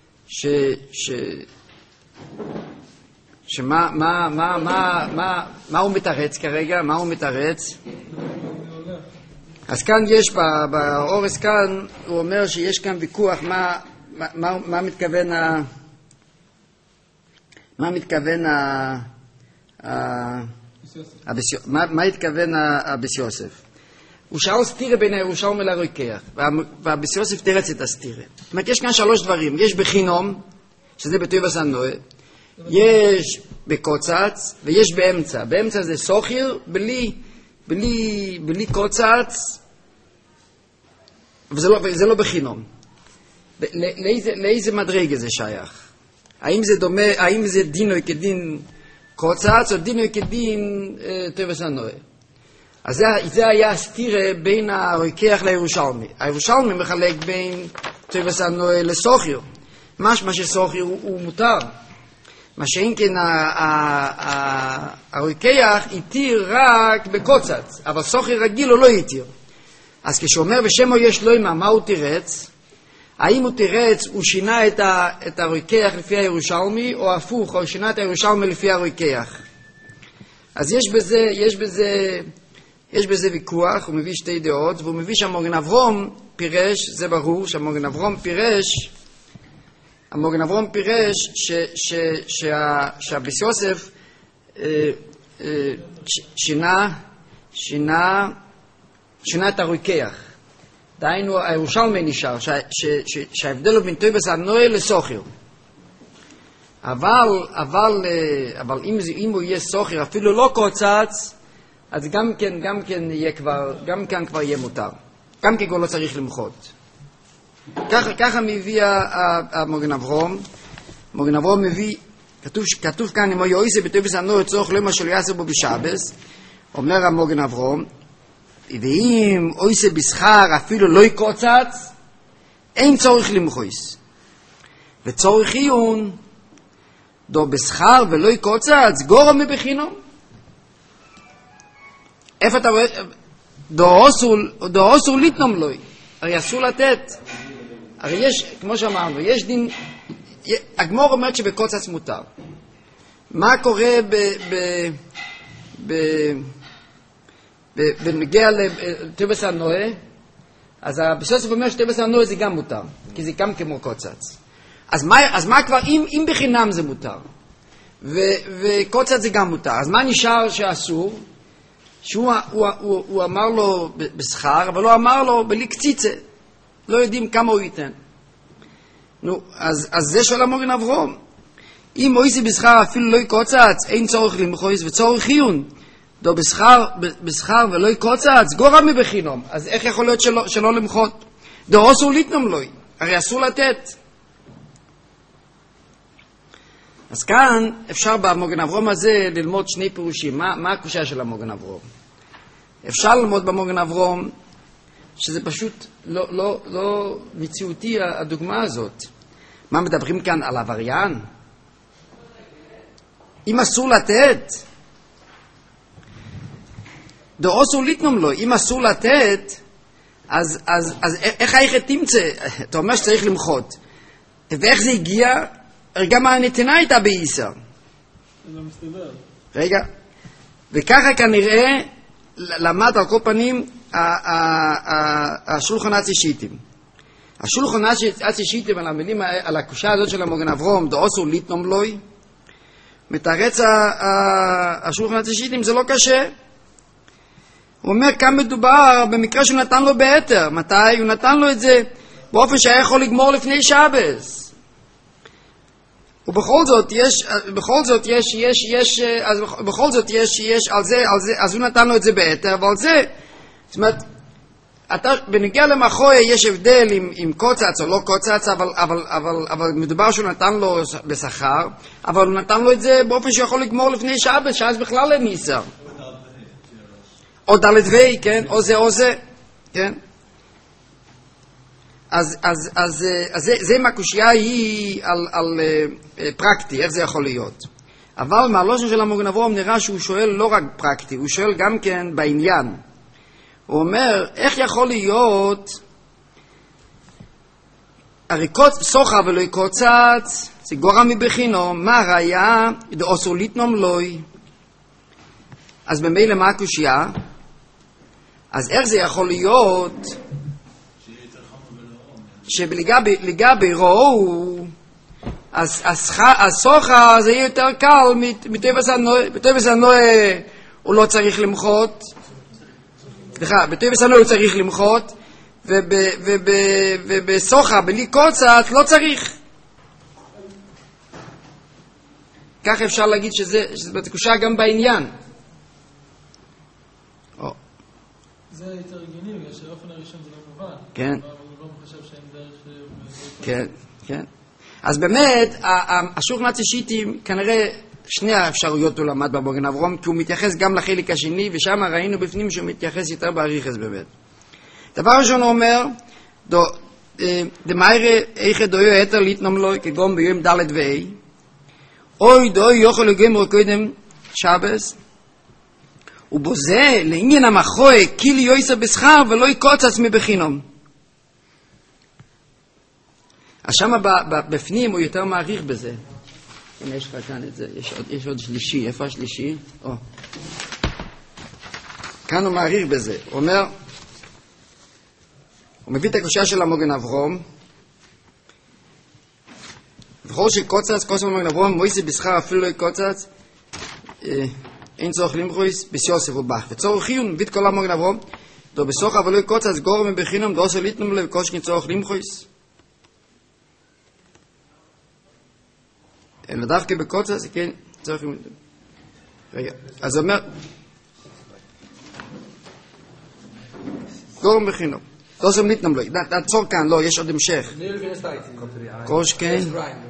מה הוא מתרץ כרגע? מה הוא מתרץ? אז כאן יש, באורס כאן, הוא אומר שיש כאן ויכוח מה מתכוון מה התכוון אביס יוסף. הוא שאל סתירה בין הירושלמי לרוקח, ואביס יוסף תרץ את הסתירה. זאת אומרת, יש כאן 3 דברים. יש בחינום, שזה בטובעס הנועה, יש בקוצץ, ויש באמצע. באמצע זה סוחיר, בלי קוצץ, וזה לא בחינום. לאיזה מדרגה זה שייך? האם זה דינו כדין קוצץ, או דינו כדין טובעס הנועה? אז זה היה הסתירה בין הרוקח לירושלמי. הירושלמי מחלק בין טובעס הנועה לסוחיר. משמע שסוחיר הוא מותר. מה שאין כן הרוקח יתיר רק בקוצץ, אבל סוחיר רגיל הוא לא יתיר. אז כשאומר בשמו יש לו מה הוא תירץ? האם הוא תירץ, הוא שינה את הרוקח לפי הירושלמי, או הפוך, הוא שינה את הירושלמי לפי הרוקח? אז יש בזה ויכוח, הוא מביא 2 דעות, והוא מביא שהמוגן אברום פירש, זה ברור, שהמוגן אברום פירש שהביס יוסף שינה את הרוקח. דהיינו, הירושלמי נשאר, שההבדל הוא בין טובעס הנועה לסוחיר. אבל אם הוא יהיה סוחיר, אפילו לא קוצץ, אז גם כן יהיה גם כאן כבר יהיה מותר. גם כן כבר לא צריך למחות. ככה מביא המוגן אברום. מוגן אברום מביא, כתוב כאן, אם הוא יועיסה בטובעס הנועה צורך לא מה שלא יעשה בו בשבס, אומר המוגן אברום, ואם אויסה בשכר אפילו לא יקוצץ, אין צורך למחויס. וצורך עיון, דו בשכר ולא יקוצץ, גורם מבחינום. איפה אתה רואה? דו אוסור ליתנום לוי. הרי אסור לתת. הרי יש, כמו שאמרנו, יש דין, הגמור אומרת שבקוצץ מותר. מה קורה בנגיע לטובעס הנועה? אז בסוף אומר שטובעס הנועה זה גם מותר, כי זה גם כמו קוצץ. אז מה כבר, אם בחינם זה מותר, וקוצץ זה גם מותר, אז מה נשאר שאסור? שהוא אמר לו בשכר, אבל לא אמר לו בלי קציצה. לא יודעים כמה הוא ייתן. נו, אז זה שואל המוגן אברום. אם אויסי בשכר אפילו לא יקוצץ, אין צורך למחויס וצורך עיון. דו בשכר ולא יקוצץ, גורם מבחינום. אז איך יכול להיות שלא למחות? דו אסור ליתנום לוי. הרי אסור לתת. אז כאן אפשר במוגן אברום הזה ללמוד 2 פירושים. מה הקושיה של המוגן אברום? אפשר ללמוד במוגן אברום שזה פשוט לא מציאותי הדוגמה הזאת. מה מדברים כאן על עבריין? אם אסור לתת, דו אסור ליתנום לו. אם אסור לתת, אז איך היחד תמצא? אתה אומר שצריך למחות. ואיך זה הגיע? גם הנתינה הייתה באיסר. זה לא מסתדר. רגע. וככה כנראה למד על כל פנים השולחן הצישיתים. השולחן הצישיתים על המילים, על הקושיה הזאת של המוגן אברום, דו אסור ליתנום לוי, מתרץ השולחן הצישיתים, זה לא קשה. הוא אומר כאן מדובר במקרה שהוא נתן לו בהיתר. מתי? הוא נתן לו את זה באופן שהיה יכול לגמור לפני שבס. ובכל זאת יש על זה, אז הוא נתן לו את זה בהיתר, ועל זה, זאת אומרת, בנגיע למחוי יש הבדל עם קוצץ או לא קוצץ, אבל מדובר שהוא נתן לו בשכר, אבל הוא נתן לו את זה באופן שיכול לגמור לפני שבס, שאז בכלל אין איסר. או דלת וי, כן, או זה, כן. זה מהקושייה היא על פרקטי, איך זה יכול להיות. אבל מהלושן של המוגן אברהם נראה שהוא שואל לא רק פרקטי, הוא שואל גם כן בעניין. הוא אומר, איך יכול להיות, הרי סוחה ולא יקוצץ, זה גורם מבחינו, מה ראיה, דאוסו ליתנום לוי. אז במילא מה הקושייה? אז איך זה יכול להיות שלגבי רואו, אז הסוחה זה יהיה יותר קל מטבעס הנועה הוא לא צריך למחות, סליחה, בטבעס הנועה הוא צריך למחות, ובסוחה בלי קוצת לא צריך. כך אפשר להגיד שזה בתקושה גם בעניין. זה יותר הגיוני, בגלל שהאופן הראשון זה לא מובן. כן. אבל הוא לא חושב שאין דרך... כן, כן. אז באמת, השולחן שיטים, כנראה שני האפשרויות הוא למד במוגן אברהם, כי הוא מתייחס גם לחלק השני, ושם ראינו בפנים שהוא מתייחס יותר באריכות באמת. דבר ראשון הוא אומר, דמיירה איכה דויו היתר ליתנום לו, כגום ביום ד' ואי, אוי דוי יוכל לגמר קודם שבס, ובוזה לעניין המחוי קילי יויסה בשכר ולא יקוצץ מבחינום. אז שמה בפנים הוא יותר מעריך בזה. הנה יש לך כאן את זה, יש עוד שלישי, איפה השלישי? כאן הוא מעריך בזה, הוא אומר, הוא מביא את הקושייה של המוגן אברהם, וכל שקוצץ, קוצץ המוגן אברהם, מויסה בשכר אפילו לא יקוצץ, אין צורך למחויס, בסיוסף ובח. וצורך חיון, מביא את כל המוגן אברהם, דו בסוחה ולא יקוצץ, גורם מבחינם, דו עושה ליתנום לב, קושקין צורך למחויס. אלא דווקא בקוצץ, כן, צורך למחויס. רגע, אז הוא אומר, גורם מבחינם. דו עושה ליתנום לב, נעצור כאן, לא, יש עוד המשך. קושקין.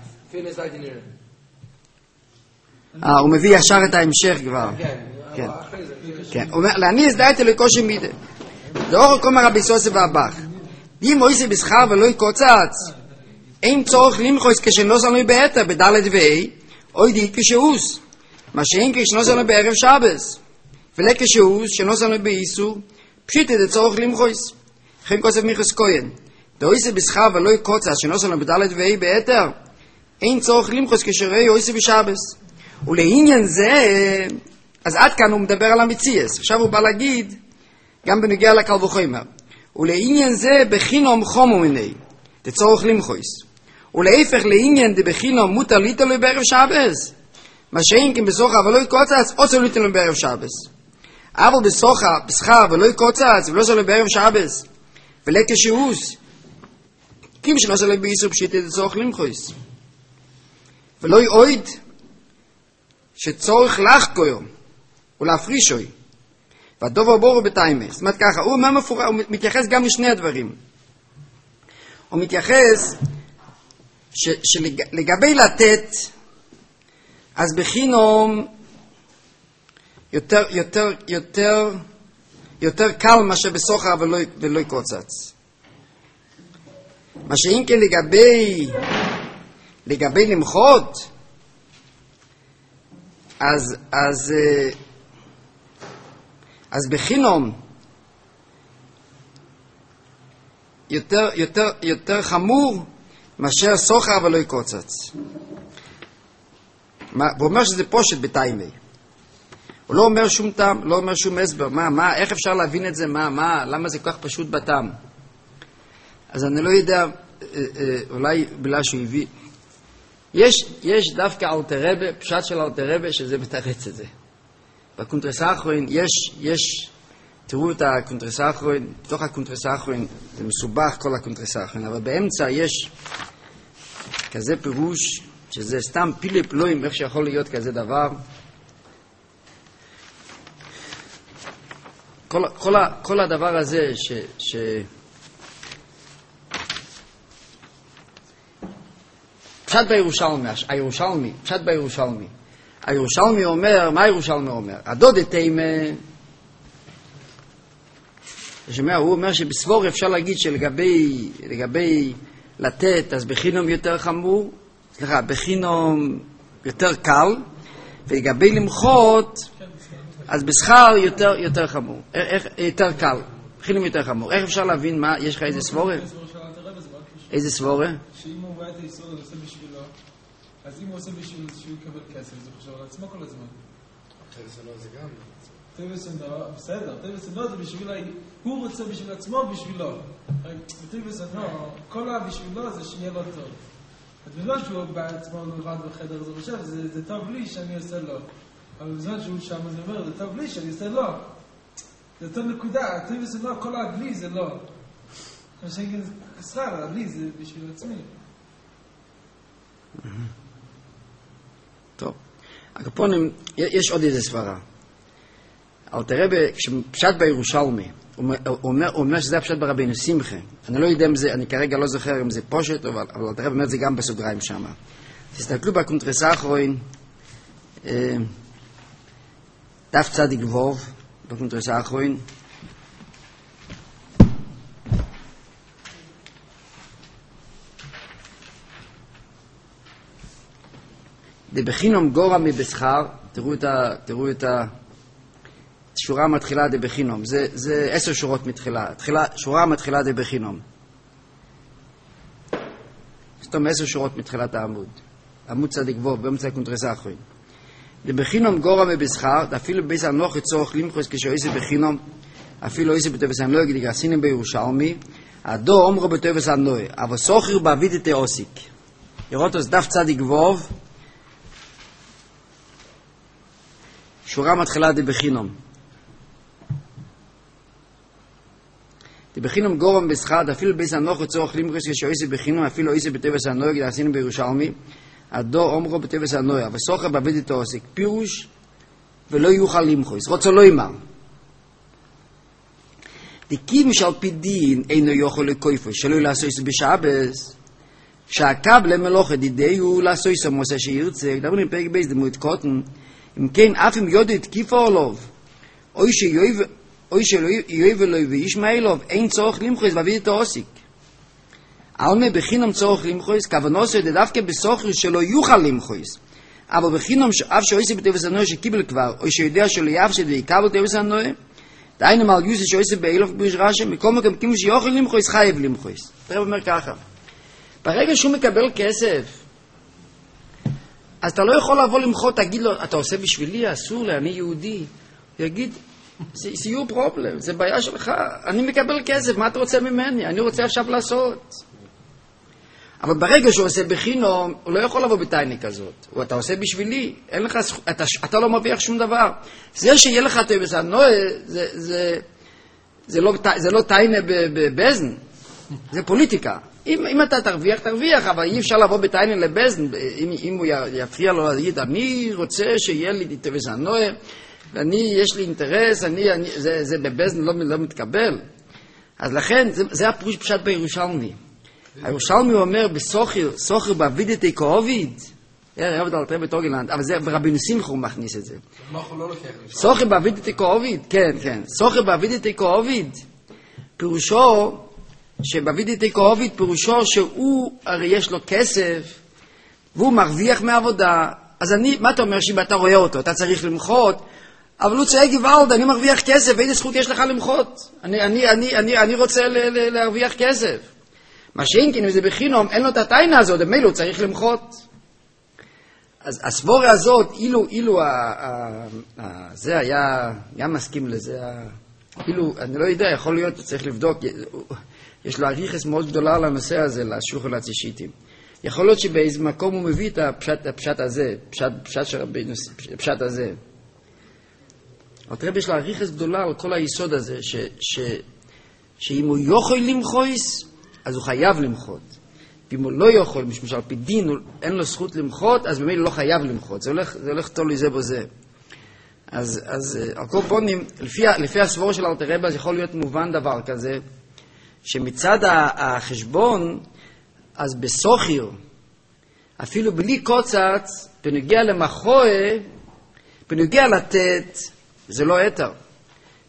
הוא מביא ישר את ההמשך כבר. כן. כן. הוא אומר, להני הזדהיתי לקושי מידה. לאור קומר רבי סוסי והבח. אם מויסי בשכר ולא יקוצץ, אין צורך למחויס כשנוס לנו בהתר, בדלת ואי, אוי די כשאוס. מה שאין כשנוס לנו בערב שבס. ולכשאוס, שנוס לנו באיסור, פשיטי זה צורך למחויס. לכן כוסף מיכוס כהן. דאויסי בשכר ולא יקוצץ, שנוס לנו בדלת ואי בהתר, אין צורך למחויס כשראי אויסי בשבס. ולעניין זה, אז עד כאן הוא מדבר על המציאס. עכשיו הוא בא להגיד, גם בנגיע לקל וחומר. ולעניין זה, בחינום חומו מיני, תצורך למחויס. ולהפך לעניין דה בחינום מותר ליטל לו בערב שבס. מה שאין כן בסוחה ולא יקוצץ, עוצר ליטל לו בערב שבס. אבל בסוחה, בשכר ולא יקוצץ, ולא עושה לו בערב שבס. ולכשאוס, קים שלא עושה לו באיסור פשיטי תצורך למחויס. ולא יעוד, שצורך לחקור ולהפרישוי והדובר בורו בתיימה. זאת אומרת ככה, הוא מתייחס גם לשני הדברים. הוא מתייחס שלגבי לתת, אז בחינום יותר קל מה שבסוחה ולא יקוצץ. מה שאם כן לגבי למחות, אז בחינום יותר חמור מאשר סוחה ולא יקוצץ. הוא אומר שזה פושט בתיימי. הוא לא אומר שום טעם, לא אומר שום הסבר. איך אפשר להבין את זה? למה זה כל כך פשוט בטעם? אז אני לא יודע, אולי בגלל שהוא הביא. יש דווקא אלתרבה, פשט של אלתרבה, שזה מתרץ את זה. בקונטרס האחרון יש, תראו את הקונטרס האחרון, בתוך הקונטרס האחרון, זה מסובך כל הקונטרס האחרון, אבל באמצע יש כזה פירוש, שזה סתם פילי פלואים, איך שיכול להיות כזה דבר. כל הדבר הזה פשט בירושלמי, פשט בירושלמי. הירושלמי אומר, מה הירושלמי אומר? הדוד תימה, שומע, הוא אומר שבסבור אפשר להגיד שלגבי לתת, אז בחינום יותר חמור, בחינום יותר קל, ולגבי למחות, אז בשכר יותר חמור, יותר קל, בחינום יותר חמור. איך אפשר להבין מה, יש לך איזה סבורה? איזה סבורה? שאם הוא רואה את היסוד, הוא עושה בשבילו, אז אם הוא עושה בשביל שהוא יקבל כסף, זה חושב על עצמו כל הזמן. טבע זה גם. בסדר, טבע זה בשביל, הוא רוצה בשביל עצמו, בשבילו. טבע כל בשבילו זה שיהיה לו טוב. בזמן שהוא בעצמו לבד בחדר, זה חושב, זה טוב לי שאני עושה לו. אבל בזמן שהוא שם, זה אומר, זה טוב לי שאני עושה לו. זה יותר נקודה, טבע כל הדלי זה לא. מה שאני שכר, הדלי זה בשביל עצמי. טוב. הקופונים, יש עוד איזה סברה. אלתר רבי, כשפשט בירושלמי, הוא אומר שזה הפשט ברבינו שמחה. אני לא יודע אם זה, אני כרגע לא זוכר אם זה פושט, אבל אלתר רבי אומר את זה גם בסוגריים שם. תסתכלו בקונטרס האחרון, דף צדיק ווב, בקונטרס האחרון, דבחינום גורע מבשכר, תראו את השורה המתחילה דבחינום, זה 10 שורות מתחילה, שורה מתחילה דבחינום. סתום 10 שורות מתחילת העמוד, עמוד צדיק ווב, באמצע הקונטרס האחרון. דבחינום גורע מבשכר, אפילו ביס הנוח צורך למחוס כשאויסי בחינום, אפילו אויסי בטבס הנוי, גדיגרסינים בירושלמי, הדו אומרו בטבס הנוי, אבל סוחר בעביד את האוסיק. לראות אז דף צדיק ווב, שורה מתחילה דבחינום. דבחינום גורם בשכר, אפילו ביס הנוח לצורך לימחוס כשאויסי בחינום, אפילו אויסי בטבס הנוי, גדיגרסינים בירושלמי, הדו אומרו בטבס הנוי, אבל סוחר בעביד את האוסיק. פירוש ולא יוכל למחוס, רוצה לא ימר. דקים שעל פי דין אינו יוכל לקויפו, שלא לעשויס בשעבס, שהקבל מלוכת ידידהו לעשויס המוסה שירצה, דברים פרק בייס דמות קוטן, אם כן אף אם יודו התקיפו עליו, אוי שיואב אלוהי וישמעאלוב, אין צורך למחוס בעביד את האוסיק. אלמה בחינם צורך למחוס, כוונוסו דווקא בסוחר שלא יוכל למחוס, אבל בחינם אף שאויסי בטבס הנוי שקיבל כבר, או שיודע שלא יפסד ויקבל בטבס הנוי, דיינו מעל יוסי שאויסי באילוף ביש רשם, מכל מקום כמו שיוכל למחוס, חייב למחוס. הרב אומר ככה, ברגע שהוא מקבל כסף, אז אתה לא יכול לבוא למחות, תגיד לו, אתה עושה בשבילי, אסור לי, אני יהודי. הוא יגיד, זה יהיו פרובלם, זה בעיה שלך, אני מקבל כסף, מה אתה רוצה ממני? אני רוצה עכשיו לעשות. אבל ברגע שהוא עושה בחינום, הוא לא יכול לבוא בטיינה כזאת. אתה עושה בשבילי, אין לך, אתה לא מרוויח שום דבר. זה שיהיה לך טבס הנוי, זה לא טיינה בבזן, זה פוליטיקה. אם אתה תרוויח, אבל אי אפשר לבוא בטיינה לבזן, אם הוא יפריע לו להגיד, אני רוצה שיהיה לי טבס הנוי, יש לי אינטרס, זה בבזן לא מתקבל. אז לכן, זה הפירוש פשט בירושלמי. הירושלמי אומר בסוחר בעביד את איקאוביד, רב אלתר רבי טוגלנד, אבל זה ברבינו שמחה הוא מכניס את זה. סוחר בעביד את איקאוביד, כן, סוחר בעביד את איקאוביד, פירושו שבעביד את איקאוביד פירושו שהוא הרי יש לו כסף והוא מרוויח מעבודה. אז מה אתה אומר שאם אתה רואה אותו אתה למחות, אבל הוא צועק גוואלד, אני מרוויח כסף, איזה זכות יש לך למחות? אני רוצה להרוויח כסף. מה שאין כן, אם זה בחינום, אין לו את הטיינה הזאת, במילא הוא צריך למחות. אז הסבורה הזאת, אילו זה היה מסכים לזה, אילו, אני לא יודע, יכול להיות, צריך לבדוק, יש לו עריכת מאוד גדולה לנושא הזה, לשוחר להצישיתים. יכול להיות שבאיזה מקום הוא מביא את הפשט הזה, פשט הזה. אבל תראה, יש לו עריכת גדולה על כל היסוד הזה, שאם הוא יוכל למחוס, אז הוא חייב למחות. ואם הוא לא יכול, משום שעל פי דין אין לו זכות למחות, אז במילא לא חייב למחות. זה הולך תולי זה בזה. אז על כל פונים, לפי הסבור של אלתר רבי, אז יכול להיות מובן דבר כזה, שמצד החשבון, אז בסוחר, אפילו בלי קוצץ, בנוגע למחוה, בנוגע לתת, זה לא יתר.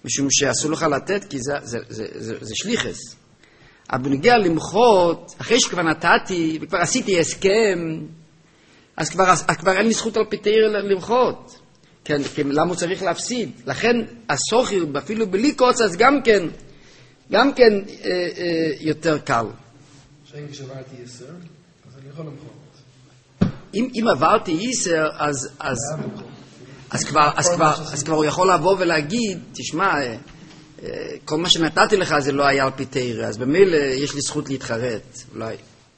משום שאסור לך לתת, כי זה שליחס. אבל בנגיע למחות, אחרי שכבר נתתי, וכבר עשיתי הסכם, אז כבר אין לי זכות על פיתר למחות. כן, למה הוא צריך להפסיד? לכן הסוחר, אפילו בלי קוצץ, גם כן יותר קל. שאם כשעברתי 10, אז אני יכול למחות. אם עברתי 10, אז כבר הוא יכול לבוא ולהגיד, תשמע, כל מה שנתתי לך זה לא היה על פי תורה, אז במילא יש לי זכות להתחרט, אולי.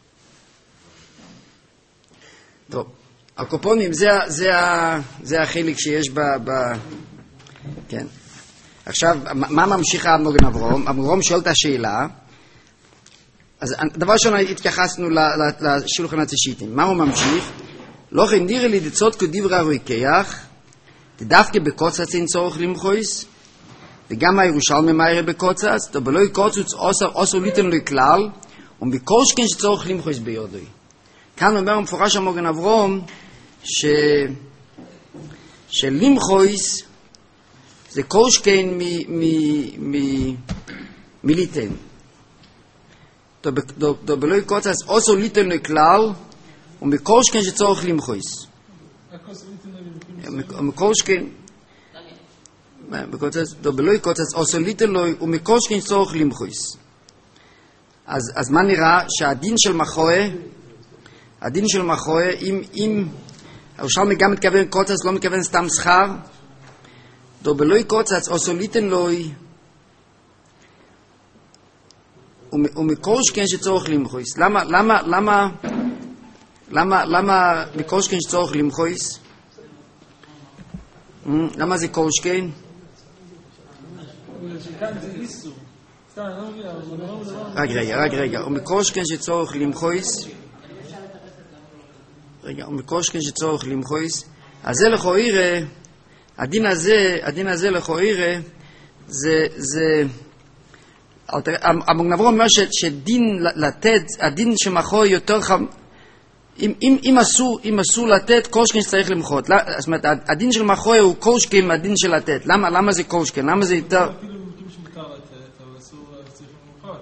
טוב, הקופונים זה החלק שיש כן. עכשיו, מה ממשיך המוגן אברום? המוגן שואל את השאלה, אז דבר ראשון התייחסנו לשולחן הצישיתים. מה הוא ממשיך? לא כן נראה לי דצות כדברי הרוקח, דווקא בקוצץ אין צורך למחויס, וגם הירושלמי מהר בקוצץ, ובלוי קוצץ אוסר ליתן לו כלל, ומקושכן שצורך למחויס ביודוי. כאן אומר המפורש המוגן אברום, שלמחויס זה קושכן מליתן. בלוי קוצץ אוסר ליתן לו כלל, ומקושכן שצורך למחויס. מקושכן בלוי קוצץ אוסר ליתן לו ומקושכן שצורך למחויס. אז מה נראה? שהדין של מחוה, אם הירושלמי גם מתכוון קוצץ, לא מתכוון סתם שכר, בלוי קוצץ אוסר ליתן לו ומקושכן שצורך למחויס. למה מקושכן שצורך למחויס? למה זה קושכן? רק רגע. ומקושכן שצורך למחויס? ומקושכן שצורך למחויס? אז זה לכאורה, הדין הזה לכאורה, זה המוגן אברום אומר שדין לתת, הדין שמחוי יותר אם אסור לתת, קושכן שצריך למחות. זאת אומרת, הדין של מחוי הוא קושכן מהדין של לתת. למה זה קושכן? למה זה יותר? אפילו במקרים שמותר לתת, אבל אסור צריך למחות.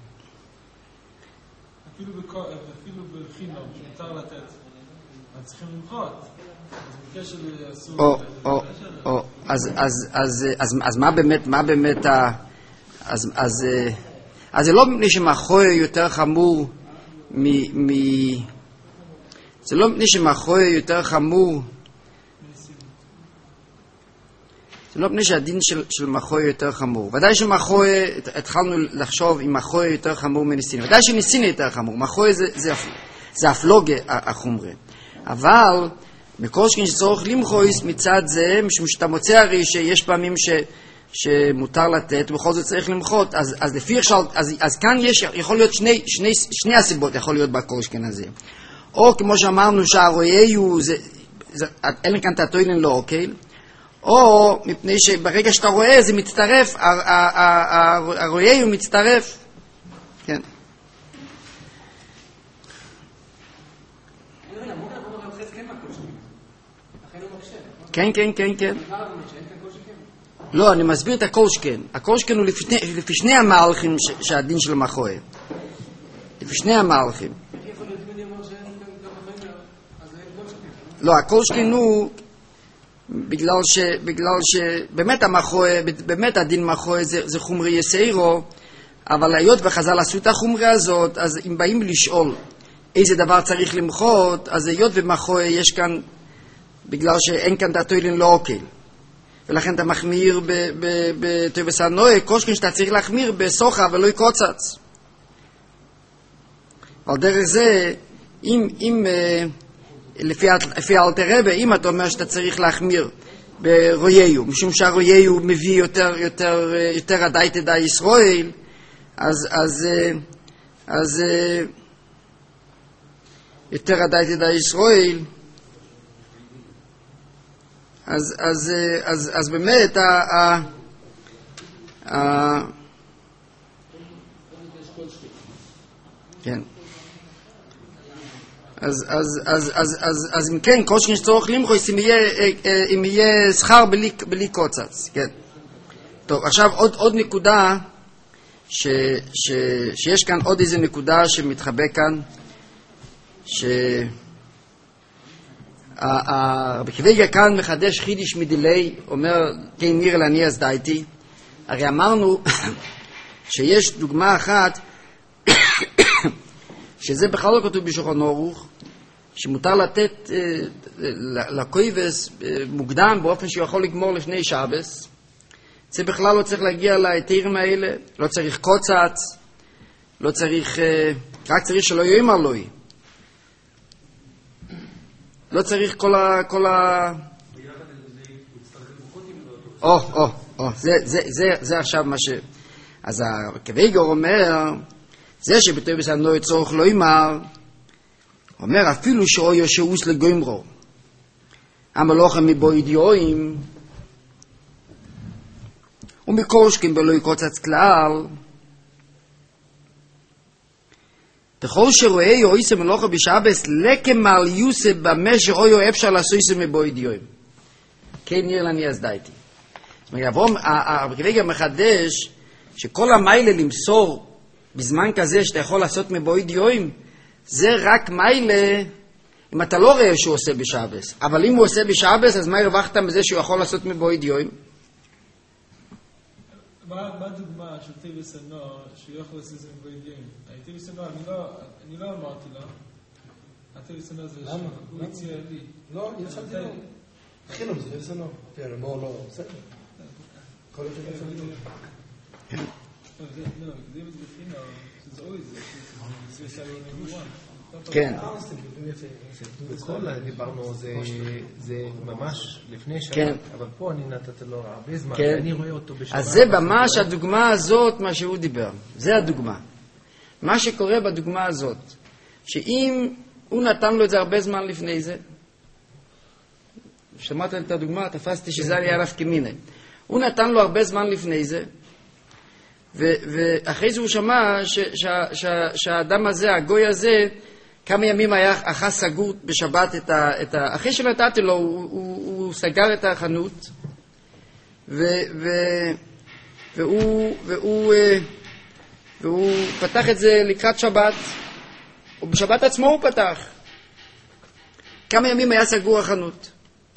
אפילו בחינם שמותר לתת, אז צריכים למחות. אז בקשר לאסור... אז מה באמת אז זה לא מפני שמחוי יותר חמור זה לא מפני שמחוי יותר חמור, זה לא מפני שהדין של מחוי יותר חמור. ודאי שמחוי, התחלנו לחשוב אם מחוי יותר חמור מניסין. ודאי שניסין יותר חמור. מחוי זה הפלוגה החומרה. אבל מקושכן שצורך למחויס מצד זה, משום שאתה מוצא הרי שיש פעמים שמותר לתת, ובכל זאת צריך למחות, אז לפי אז כאן יכול להיות שני הסיבות יכול להיות בקושכן הזה. או כמו שאמרנו שהרויהו אין כאן תתוילן לא אוקיל, או מפני שברגע שאתה רואה זה מצטרף, הרויהו מצטרף. כן. כן. לא, אני מסביר את הקושכן. הקושכן הוא לפי שני המהלכים שהדין של מחוי. לפי שני המהלכים. לא, הקושכן הוא בגלל שבאמת המחוי, באמת הדין מחוי זה חומרי יסיירו, אבל היות וחז"ל עשו את החומרה הזאת, אז אם באים לשאול איזה דבר צריך למחות, אז היות ומחוי יש כאן, בגלל שאין כאן תתוילין לא אוקיל. ולכן אתה מחמיר בתויבס הנוי, קושכן שאתה צריך להחמיר בסוחה ולא יקוצץ. על דרך זה, אם לפי האלתר רבי, אם אתה אומר שאתה צריך להחמיר ברויהו, משום שהרויהו מביא יותר עדיי תדע ישראל, אז יותר עדיי תדע ישראל, אז באמת כן. אז אם כן, קושכן שצורך למחויס אם יהיה שכר בלי קוצץ, כן. טוב, עכשיו עוד נקודה, שיש כאן עוד איזה נקודה שמתחבא כאן, רבי כבייגה כאן מחדש חידיש מדילי, אומר, כן נראה לעני אז דייתי. הרי אמרנו שיש דוגמה אחת, שזה בכלל לא כתוב בשולחן ערוך, שמותר לתת לקויבס מוקדם באופן שהוא יכול לגמור לפני שבס. זה בכלל לא צריך להגיע להיתרים האלה, לא צריך קוצץ, לא צריך, רק צריך שלא יאמר לוי. לא צריך כל ה... זה עכשיו מה ש... אז הכבייגר אומר, זה שבטויבס הנוי צורך לא יאמר, אומר אפילו שאויו שאוס לגוימרו, המלוכם מבו ידיועים, ומקורשקים בלא יקוצץ כלל, תכל שרואה יועיסה מלוכה בשבס לקמל יוסף במה שאויו אפשר לעשויסה מבו ידיועים. כן נראה לנו אז דייתי. זאת אומרת, הרבי מחדש שכל המיילה למסור בזמן כזה שאתה יכול לעשות מבו ידיועים, זה רק מיילה אם אתה לא רואה שהוא עושה בשבס. אבל אם הוא עושה בשבס, אז מה הרווחת מזה שהוא יכול לעשות מבו ידיועים? מה הדוגמה של טייבס הנוער שהוא יכול לעשות את זה מבו ידיועים? הטייבס הנוער, אני לא אמרתי לו. הטייבס הנוער זה שהוא הציע לי. לא, יצאתי לו. הכינו זה טייבס הנוער. תראה, אמור לא, בסדר. כל עוד טייבס הנוער. לא, זה בפרינה, שזה אוי, זה שעלו נגורן. כן. בכל דיברנו, זה ממש לפני שעה, אבל פה אני נתת לו הרבה זמן, אני רואה אותו בשעה. אז זה ממש הדוגמה הזאת, מה שהוא דיבר. זה הדוגמה. מה שקורה בדוגמה הזאת, שאם הוא נתן לו את זה הרבה זמן לפני זה, שמעת את הדוגמה, תפסתי שזה היה עליו כמיני. הוא נתן לו הרבה זמן לפני זה, ואחרי זה הוא שמע שהאדם הזה, הגוי הזה, כמה ימים היה אחר סגור בשבת אחרי שנתתי לו, הוא סגר את החנות, והוא פתח את זה לקראת שבת, ובשבת עצמו הוא פתח. כמה ימים היה סגור החנות.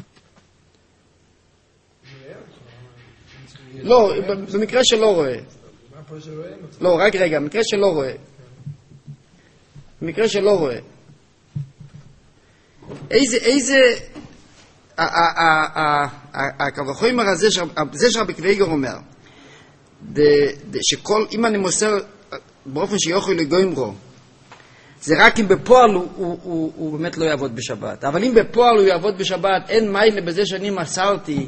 לא, במקרה שלא רואה. לא, רק רגע, במקרה שלא רואה. במקרה שלא רואה. איזה הכבחוימר הזה, זה שרבי כבייגר אומר, שכל, אם אני מוסר באופן שיוכל לגוימרו, זה רק אם בפועל הוא באמת לא יעבוד בשבת. אבל אם בפועל הוא יעבוד בשבת, אין מיילה בזה שאני מסרתי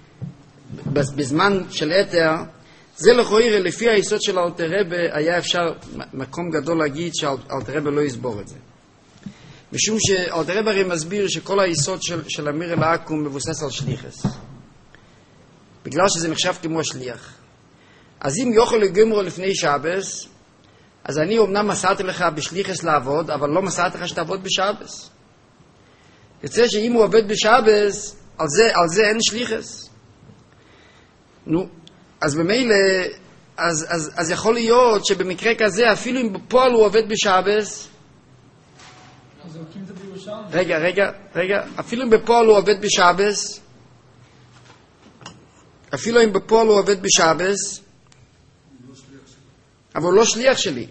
בזמן של אתר, זה לכאורה לפי היסוד של אלתר רבי היה אפשר מקום גדול להגיד שאלתר רבי לא יסבור את זה. משום שאלתר רבי הרי מסביר שכל היסוד של אמיר אל העכו"ם מבוסס על שליחס. בגלל שזה נחשב כמו שליח. אז אם יוכל לגמרו לפני שבס, אז אני אומנם מסרתי לך בשליחס לעבוד, אבל לא מסרתי לך שתעבוד בשבס. יוצא שאם הוא עובד בשבס, על זה אין שליחס. נו, אז במילא, אז יכול להיות שבמקרה כזה, אפילו אם בפועל הוא עובד בשבס, רגע, אפילו אם בפועל הוא עובד בשבס, אבל הוא לא שליח שלי.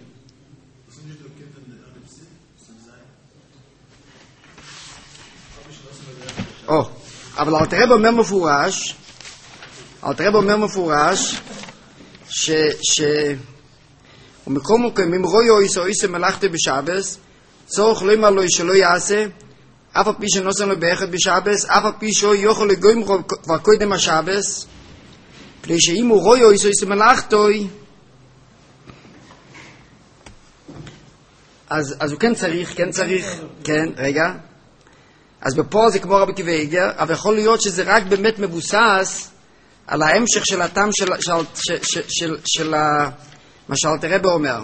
אבל אלתר רבי אומר מפורש, ומקום אם רויו איסו מלאכתו בשבס, צורך לא אמר לו שלא יעשה, אף על פי שנוסן לו באחד בשבס, אף על פי שהוא יוכל לגויים כבר קודם השבס, פני שאם הוא רויו איסו מלאכתו, אז הוא כן צריך, רגע. אז בפועל זה כמו רבי כבייגר, אבל יכול להיות שזה רק באמת מבוסס על ההמשך של הטעם של מה שאלתר רבי אומר.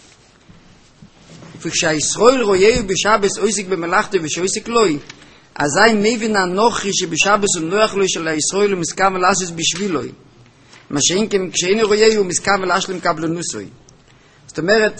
כשהישראל רואה בשבס עוסק במלאכתו ושעוסק לוי, אזי מבין אנוכי שבשבס הוא נוח לו של הישראל ומסכם לעשות בשבילוי. מה שאין כשאין רואה הוא מסכם ולהשלים קבלנוסוי. זאת אומרת,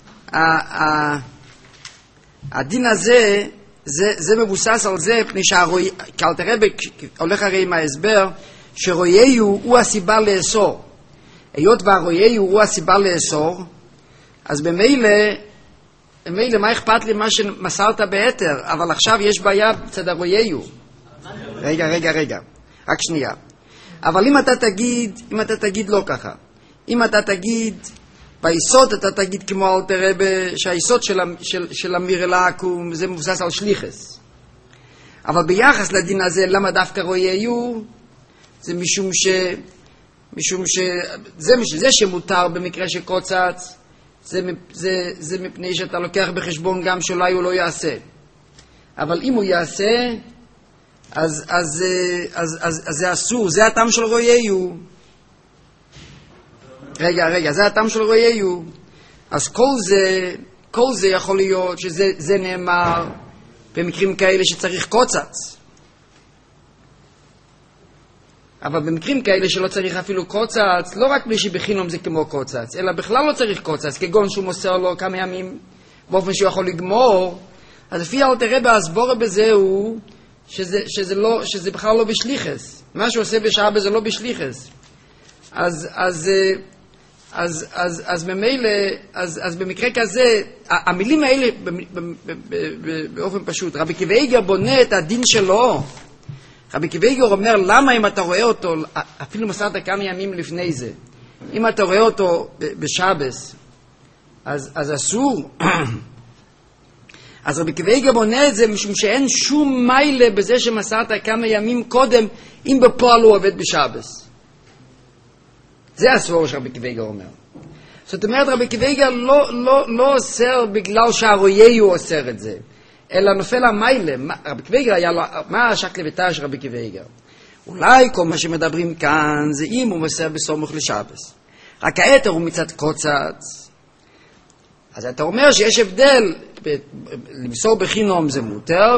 הדין הזה, זה מבוסס על זה, פני כאלתר רבי הולך הרי עם ההסבר, שרויהו הוא הסיבה לאסור. היות והרויהו הוא הסיבה לאסור, אז במילא מה אכפת לי מה שמסרת ביתר, אבל עכשיו יש בעיה בצד הרויהו. רגע, רק שנייה. אבל אם אתה תגיד לא ככה, אם אתה תגיד, ביסוד אתה תגיד כמו אלתר רבי, שהיסוד של אמיר אלוקום זה מבוסס על שליחס. אבל ביחס לדין הזה, למה דווקא רויהו? זה משום זה שמותר במקרה שקוצץ, זה מפני שאתה לוקח בחשבון גם שאולי הוא לא יעשה. אבל אם הוא יעשה, אז זה אסור, זה הטעם של רויהו. רגע, זה הטעם של רויהו. אז כל זה יכול להיות שזה נאמר במקרים כאלה שצריך קוצץ. אבל במקרים כאלה שלא צריך אפילו קוצץ, לא רק בלי שבחינום זה כמו קוצץ, אלא בכלל לא צריך קוצץ, כגון שהוא מוסר לו כמה ימים באופן שהוא יכול לגמור, אז לפי אלתר רבי הסבורה בזה הוא שזה בכלל לא בשליחס. מה שהוא עושה בשעה זה לא בשליחס. אז ממילא, אז במקרה כזה, המילים האלה באופן פשוט, רבי עקיבא איגר בונה את הדין שלו. רבי עקיבא איגר אומר, למה אם אתה רואה אותו, אפילו מסרת כמה ימים לפני זה, אם אתה רואה אותו בשבס, אז אסור. אז רבי עקיבא איגר בונה את זה משום שאין שום מיילה בזה שמסרת כמה ימים קודם, אם בפועל הוא עובד בשבס. זה הסבור שרבי עקיבא איגר אומר. זאת אומרת, רבי עקיבא איגר לא אוסר בגלל שהרויהו אוסר את זה, אלא נופל המיילה. רבי עקיבא איגר היה לו, מה השקלא וטריא של רבי עקיבא איגר? אולי כל מה שמדברים כאן זה אם הוא מוסר בסמוך לשבס. רק היתר הוא מצד קוצץ. אז אתה אומר שיש הבדל, למסור בחינום זה מותר,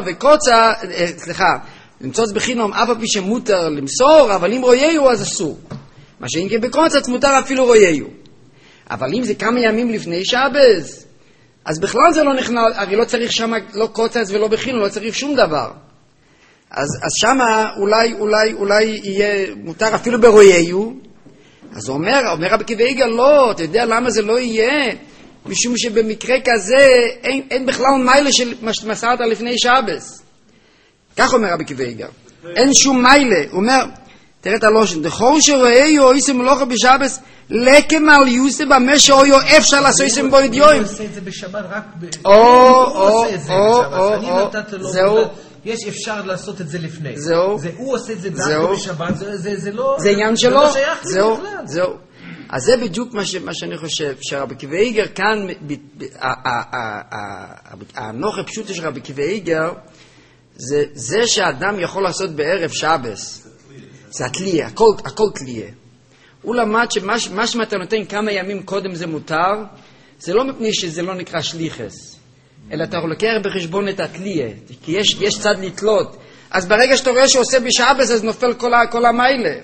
למצוץ בחינום אף על פי שמותר למסור, אבל אם רויהו אז אסור. מה שאם כן בקוצץ מותר אפילו רויהו. אבל אם זה כמה ימים לפני שבס, אז בכלל זה לא נכנס, הרי לא צריך שם לא קוצץ ולא בחינום, לא צריך שום דבר. אז שם אולי יהיה מותר אפילו ברויהו. אז אומר רבי עקיבא איגר, לא, אתה יודע למה זה לא יהיה? משום שבמקרה כזה אין בכלל מיילה של מסרת לפני שבס. כך אומר רבי עקיבא איגר. אין שום מיילה. הוא אומר, תראה את הלושן, דחור שרויהו או איסם מלוכה בשבס, לקם על יוסף במה שאויו אפשר לעשות איסם בו ידיועים. הוא עושה את זה בשבת רק הוא עושה את זה בשבת. אני נתת לו, יש אפשר לעשות את זה לפני. הוא עושה את זה דווקא בשבת, זה לא... זה עניין שלו. זה לא שייך לי בכלל. זהו. אז זה בדיוק מה שאני חושב, שרבי עקיבא איגר כאן, הנוח הפשוט של רבי עקיבא איגר, זה שהאדם יכול לעשות בערב שבס, זה התליה, הכל תליה. הוא למד שמה שאתה נותן כמה ימים קודם זה מותר, זה לא מפני שזה לא נקרא שליחס, אלא אתה לוקח בחשבון את התליה, כי יש צד לתלות. אז ברגע שאתה רואה שעושה בשבס, אז נופל כל המיילה.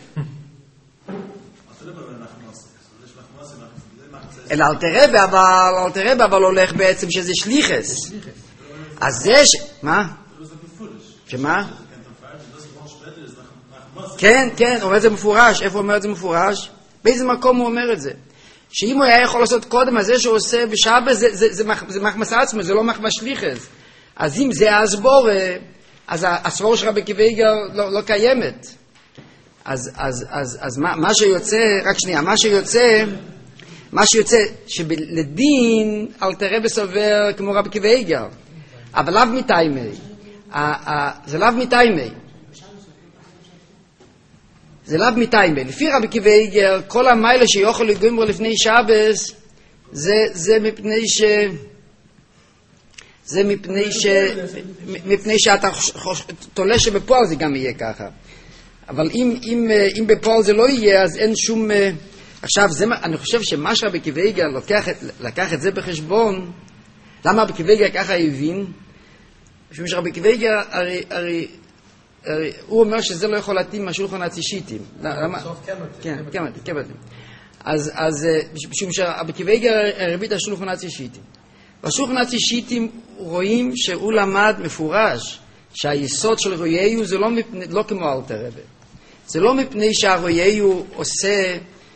אלא אלתר רבי אבל הולך בעצם שזה שליחס. אז זה מה? שמה? כן, אומר את זה מפורש. איפה אומר את זה מפורש? באיזה מקום הוא אומר את זה? שאם הוא היה יכול לעשות קודם, אז זה שהוא עושה בשבס, זה מחמס עצמו, זה לא מחמס שליחס. אז אם זה הסבור, אז הסבור של רבי עקיבא איגר לא קיימת. אז מה שיוצא, רק שנייה, מה שיוצא שלדין אלתר רבי סובר כמו רבי עקיבא איגר, אבל לאו מתיימי. זה לאו מתיימי. זה לאו מתיימי. לפי רבי עקיבא איגר, כל המיילה שיוכל לגמור לפני שבס, זה מפני שאתה תולה שבפועל זה גם יהיה ככה. אבל אם בפועל זה לא יהיה, אז אין שום... עכשיו, אני חושב שמה שרבי עקיבא איגר לקח את זה בחשבון, למה רבי עקיבא איגר ככה הבין? משום שרבי עקיבא איגר הרי הוא אומר שזה לא יכול להתאים מהשולחן הצישיטים. כן, כן. אז משום שבקיבייגר הרביא את השולחן הצישיטים. בשולחן הצישיטים רואים שהוא למד מפורש שהיסוד של רויהו זה לא כמו אלתר רבי. זה לא מפני שהרויהו עושה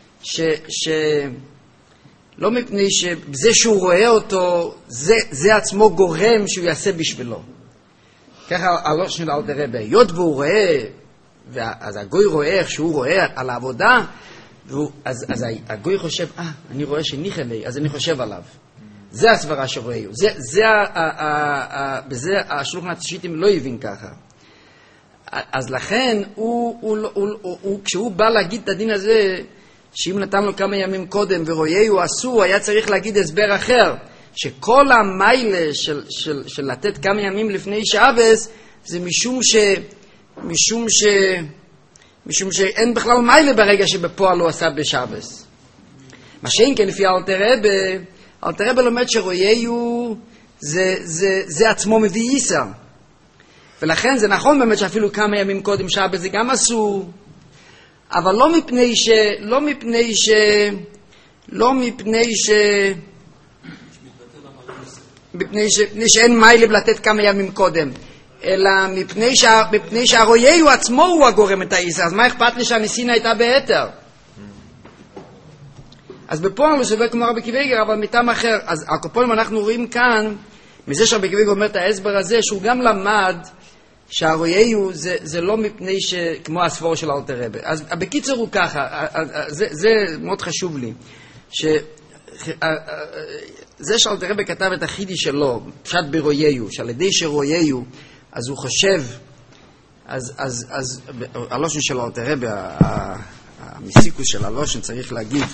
לא מפני שבזה שהוא רואה אותו זה עצמו גורם שהוא יעשה בשבילו. ככה הלושן של אלתר רבי, היות והוא רואה, אז הגוי רואה איך שהוא רואה על העבודה, אז הגוי חושב, אני רואה שניחלי, אז אני חושב עליו. זה הסברה שרואה. בזה השולחן הצישיטים לא הבין ככה. אז לכן, כשהוא בא להגיד את הדין הזה, שאם נתן לו כמה ימים קודם ורויהו אסור, היה צריך להגיד הסבר אחר, שכל המיילה של לתת כמה ימים לפני שבס, זה משום שאין בכלל מיילה ברגע שבפועל הוא עשה בשבס. מה שאין כן לפי אלתר רבי לומד שרויהו זה עצמו מביא איסר. ולכן זה נכון באמת שאפילו כמה ימים קודם שבס זה גם אסור, אבל לא מפני שאין מיילה לתת כמה ימים קודם, אלא מפני שהרויהו עצמו הוא הגורם את האיסר. אז מה אכפת לי שהניסין הייתה בהתר? אז בפועל הוא סובר כמו רבי קיבייגר, אבל מטעם אחר. אז הקופונים אנחנו רואים כאן, מזה שרבי קיבייגר אומר את ההסבר הזה, שהוא גם למד שהרויהו זה לא מפני כמו הספור של אלתר רבי. אז בקיצור הוא ככה, זה מאוד חשוב לי, זה שאלתר רבי כתב את החידי שלו, פשט ברויהו, שעל ידי שרויהו, אז הוא חושב, אז הלושן של אלתר רבי, המסיקוס של הלושן צריך להגיד,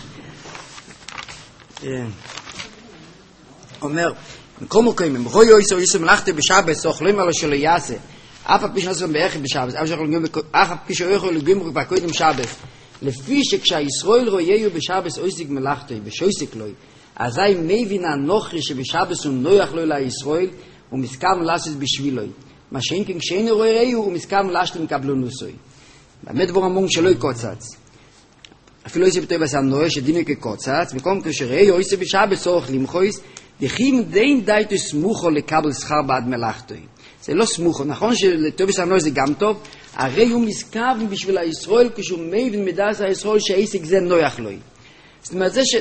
אומר, מקום מקוימים, רוי אויסו איסו מלאכתי בשבס, אוכלים עלו שלו יעשה, אף הפי שנוספים בערך בשבס, אף הפי שאוכלו לגים בקודם שבס, לפי שכשהישראל רויהו בשבס אויסיק מלאכתי, ושויסיק לוי, אזי מבין הנוכרי שבשבס הוא נויח לו לישראל, הוא מסכם לעשות בשבילוי. מה שאין כן כשאין רויהו, הוא מסכם להשלים קבלו נוסוי. באמת דבר המון שלא יקוצץ. אפילו איזה בטוי בסנוי שדינו כקוצץ, מקום כשראיהו איזה בשבס אורך למחויס, דחים דין די תסמוכו לקבל שכר בעד מלאכתוי. זה לא סמוכו, נכון שלטוי בסנוי זה גם טוב, הרי הוא מסכם בשביל הישראל כשהוא מבין מדעס הישראל שהעסק זה נויח לו. זאת אומרת זה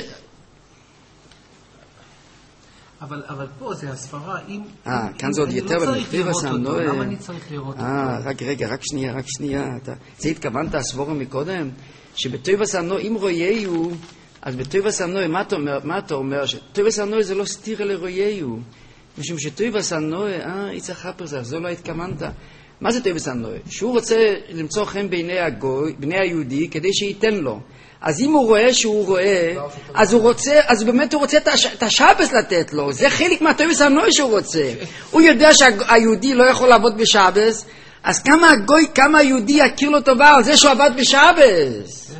אבל פה זה הספרה, אם... כאן זה עוד יותר במכתיב הסנוי. למה אני צריך לראות אותו? רק שנייה. זה התכוונת הסבורה מקודם? שבטוב הסנוי, אם רויהו, אז בטוב הסנוי, מה אתה אומר? שטוב הסנוי זה לא סתיר לרויהו. משום שטוב הסנוי, יצא חפר זה, זו לא התכוונת. מה זה טוב הסנוי? שהוא רוצה למצוא חן בני היהודי כדי שייתן לו. אז אם הוא רואה שהוא רואה, אז הוא באמת רוצה את השבס לתת לו. זה חלק מהטוב הסנוי שהוא רוצה. הוא יודע שהיהודי לא יכול לעבוד בשבס, אז כמה היהודי יכיר לו טובה על זה שהוא עבד בשבס?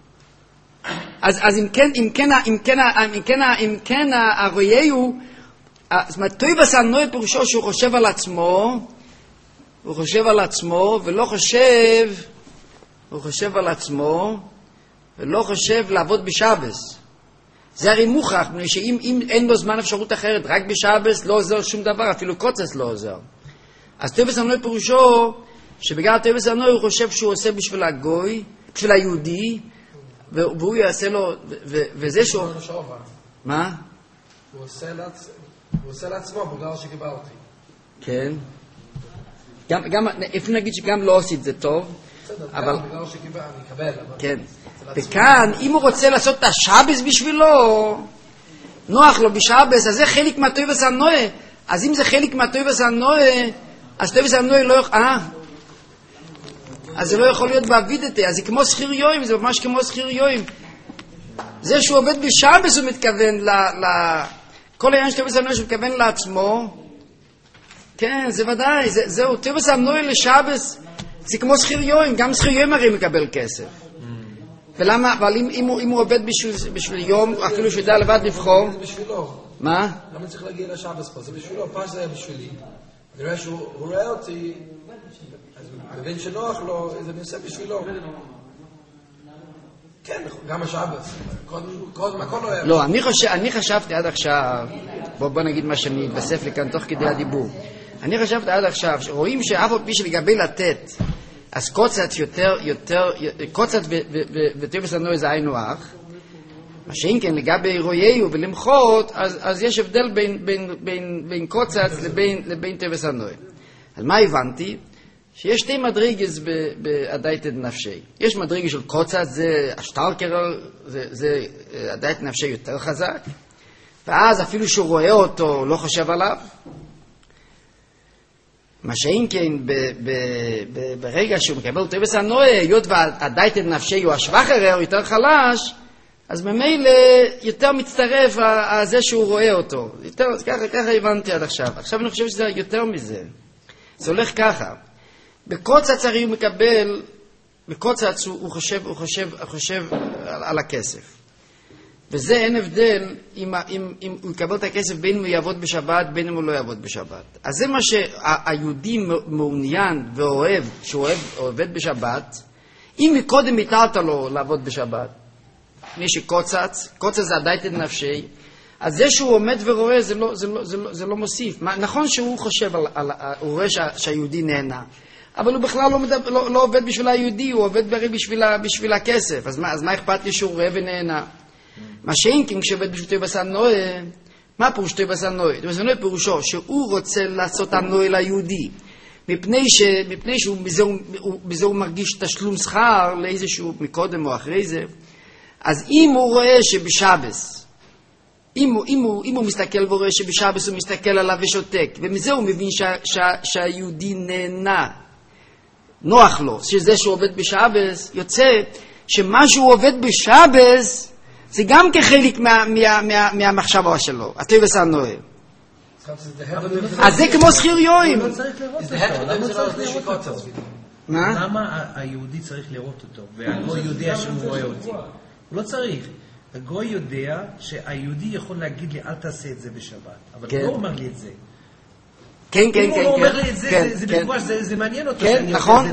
אז אם כן הרויהו, זאת אומרת, טוב הסנוי פירושו שהוא חושב על עצמו, ולא חושב לעבוד בשבס. זה הרי מוכח, שאם אין לו זמן אפשרות אחרת, רק בשבס לא עוזר שום דבר, אפילו קוצץ לא עוזר. אז טוב הסנוי פירושו, שבגלל טוב הסנוי הוא חושב שהוא עושה בשביל הגוי, בשביל היהודי, והוא יעשה לו, וזה שהוא... מה? הוא עושה לעצמו בגלל שקיבלתי. כן. גם, איפה נגיד שגם לא עושה את זה טוב, אבל... בגלל שקיבל, אני אקבל. כן. וכאן, אם הוא רוצה לעשות את השבס בשבילו, נוח לו בשבס, אז זה חלק מהטוב הסנוי. אז אם זה חלק מהטוב הסנוי, אז טוב הסנוי לא יכול... אז זה לא יכול להיות בעבידתי, אז זה כמו שכיר יוים, זה ממש כמו שכיר יוים. זה שהוא עובד בשבס הוא מתכוון כל העניין של טוב הסנוי שהוא מתכוון לעצמו. כן, זה ודאי, זהו, טוב הסנוי לשבס, זה כמו שכיר יוים, גם שכיר יוים הרי מקבל כסף. ולמה, אבל אם הוא עובד בשביל יום, אפילו שהוא יודע לבד לבחור. זה בשבילו. מה? למה צריך להגיע לשבס פה? זה בשבילו, פעם זה היה בשבילי. אני רואה שהוא רואה אותי, אז מבין שנוח לו, זה אני עושה בשבילו. כן, גם השבס. הכל לא היה. לא, אני חשבתי עד עכשיו, בוא נגיד מה שאני אתבסף לי כאן תוך כדי הדיבור. אני חשבתי עד עכשיו, רואים שאף על פי שלגבי לתת, אז קוצץ קוצץ וטויבס הנוי זה היינו אח, מה שאם כן לגבי רואיהו ולמחות, אז יש הבדל בין קוצץ לבין טויבס הנוי. אז מה הבנתי? שיש שתי מדרגות באדייתד נפשי. יש מדרגה של קוצץ, זה השטרקר, זה אדייתד נפשי יותר חזק, ואז אפילו שהוא רואה אותו, לא חושב עליו. מה שאם כן, ברגע שהוא מקבל טויבס הנוי, היות והאדייתד נפשי הוא השבחר, הוא יותר חלש, אז ממילא יותר מצטרף על זה שהוא רואה אותו. ככה הבנתי עד עכשיו. עכשיו אני חושב שזה יותר מזה. זה הולך ככה. בקוצץ הרי הוא מקבל, בקוצץ הוא חושב על הכסף. וזה אין הבדל אם הוא יקבל את הכסף בין אם הוא יעבוד בשבת, בין אם הוא לא יעבוד בשבת. אז זה מה שהיהודי מעוניין ואוהב, שהוא עובד בשבת, אם מקודם התרת לו לעבוד בשבת, מי שקוצץ, קוצץ זה אדייתד נפשי, אז זה שהוא עומד ורואה זה לא מוסיף. נכון שהוא חושב הוא רואה שהיהודי נהנה, אבל הוא בכלל לא עובד בשביל היהודי, הוא עובד ברי בשביל הכסף. אז מה אכפת לי שהוא רואה ונהנה? מה שאין כן כשעובד בשביל טויבס הנוי, מה פירוש טויבס הנוי? טויבס הנוי פירושו שהוא רוצה לעשות הנוי ליהודי, מפני שבזה הוא מרגיש תשלום שכר לאיזשהו מקודם או אחרי זה. אז אם הוא רואה שבשבס, אם הוא מסתכל ורואה שבשבס הוא מסתכל עליו ושותק, ומזה הוא מבין שהיהודי נהנה, נוח לו, שזה שהוא עובד בשבס, יוצא שמה שהוא עובד בשבס, זה גם כחלק מהמחשבה שלו, הטויבס הנוי. אז זה כמו שכיר יוים. מה? למה היהודי צריך לראות אותו, והגוי יודע שהוא רואה אותי? הוא לא צריך. הגוי יודע שהיהודי יכול להגיד לי, אל תעשה את זה בשבת. אבל הוא לא אומר לי את זה. כן. אם הוא לא אומר לי את זה, זה בגלל זה מעניין אותו. כן, נכון.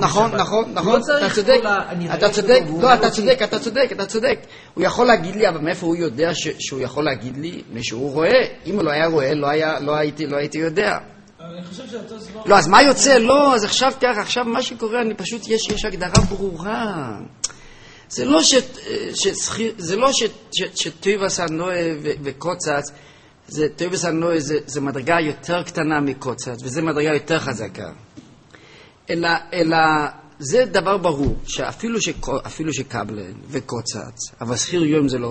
אתה צודק. הוא יכול להגיד לי, אבל מאיפה הוא יודע שהוא יכול להגיד לי? משהוא רואה. אם הוא לא היה רואה, לא הייתי יודע. לא, אז מה יוצא? לא, אז עכשיו מה שקורה, אני פשוט, יש הגדרה ברורה. זה לא שטויבס הנוי וקוצץ, טויבס הנוי זה מדרגה יותר קטנה מקוצץ, וזה מדרגה יותר חזקה. אלא זה דבר ברור, שאפילו שקבלן וקוצץ, אבל שכיר יום זה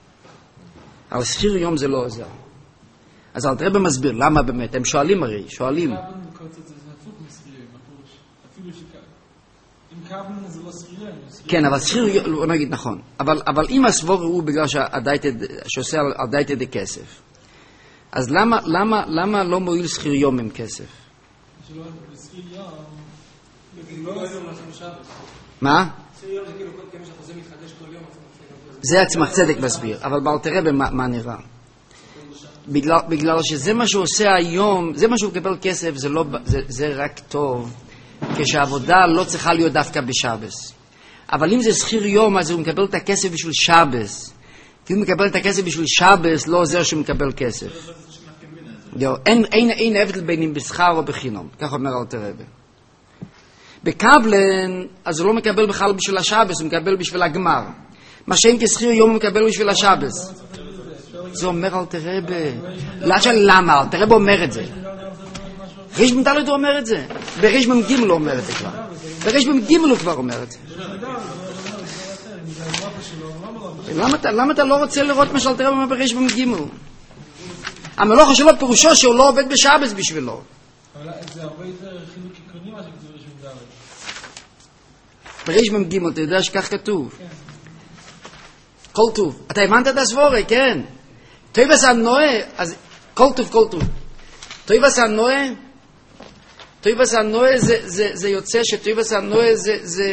לא עוזר. אז אל תראה במסביר, למה באמת? הם שואלים הרי, קבלן וקוצץ זה הפוך משכיר יום, אפילו שקבלן. אם קבלן זה לא שכיר יום. כן, אבל שכיר יום, לא נגיד נכון. אבל אם הסבור הוא בגלל שעושה על דייטד כסף, אז למה לא מועיל שכיר יום עם כסף? שלא שכיר יום, מה? שכיר יום זה כאילו כל כמה שהחוזה מתחדש כל יום. זה עצמך צדק מסביר, אבל בואו תראה מה נראה. בגלל שזה מה שהוא עושה היום, זה מה שהוא מקבל כסף, זה רק טוב, כשהעבודה לא צריכה להיות דווקא בשבס. אבל אם זה שכיר יום, אז הוא מקבל את הכסף בשביל שבס. כי הוא מקבל את הכסף בשביל שבס, לא עוזר שהוא מקבל כסף. אין הבדל בין אם בשכר או בחינום, כך אומר אלתר רבי. בקבלן, אז הוא לא מקבל בכלל בשביל השבס, הוא מקבל בשביל הגמר. מה שאין כשכיר יום הוא מקבל בשביל השבס. זה אומר אלתר רבי. למה? אלתר רבי אומר את זה. ריש מ"ד הוא אומר את זה. בריש מ"ג הוא אומר את זה כבר. בריש מ"ג הוא כבר אומר את זה. למה אתה לא רוצה לראות מה שאלתר רבי אומר בריש מ"ג? המלוכה שלו פירושו שהוא לא עובד בשבס בשבילו. אבל זה הרבה יותר חילוק עקרוני מה שכתוב בריש מ"ג. בריש מ"ג, אתה יודע שכך כתוב. כל טוב. אתה הבנת את הסבורה, כן. טויבס הנוי, אז כל טוב. טויבס הנוי זה יוצא שטויבס הנוי זה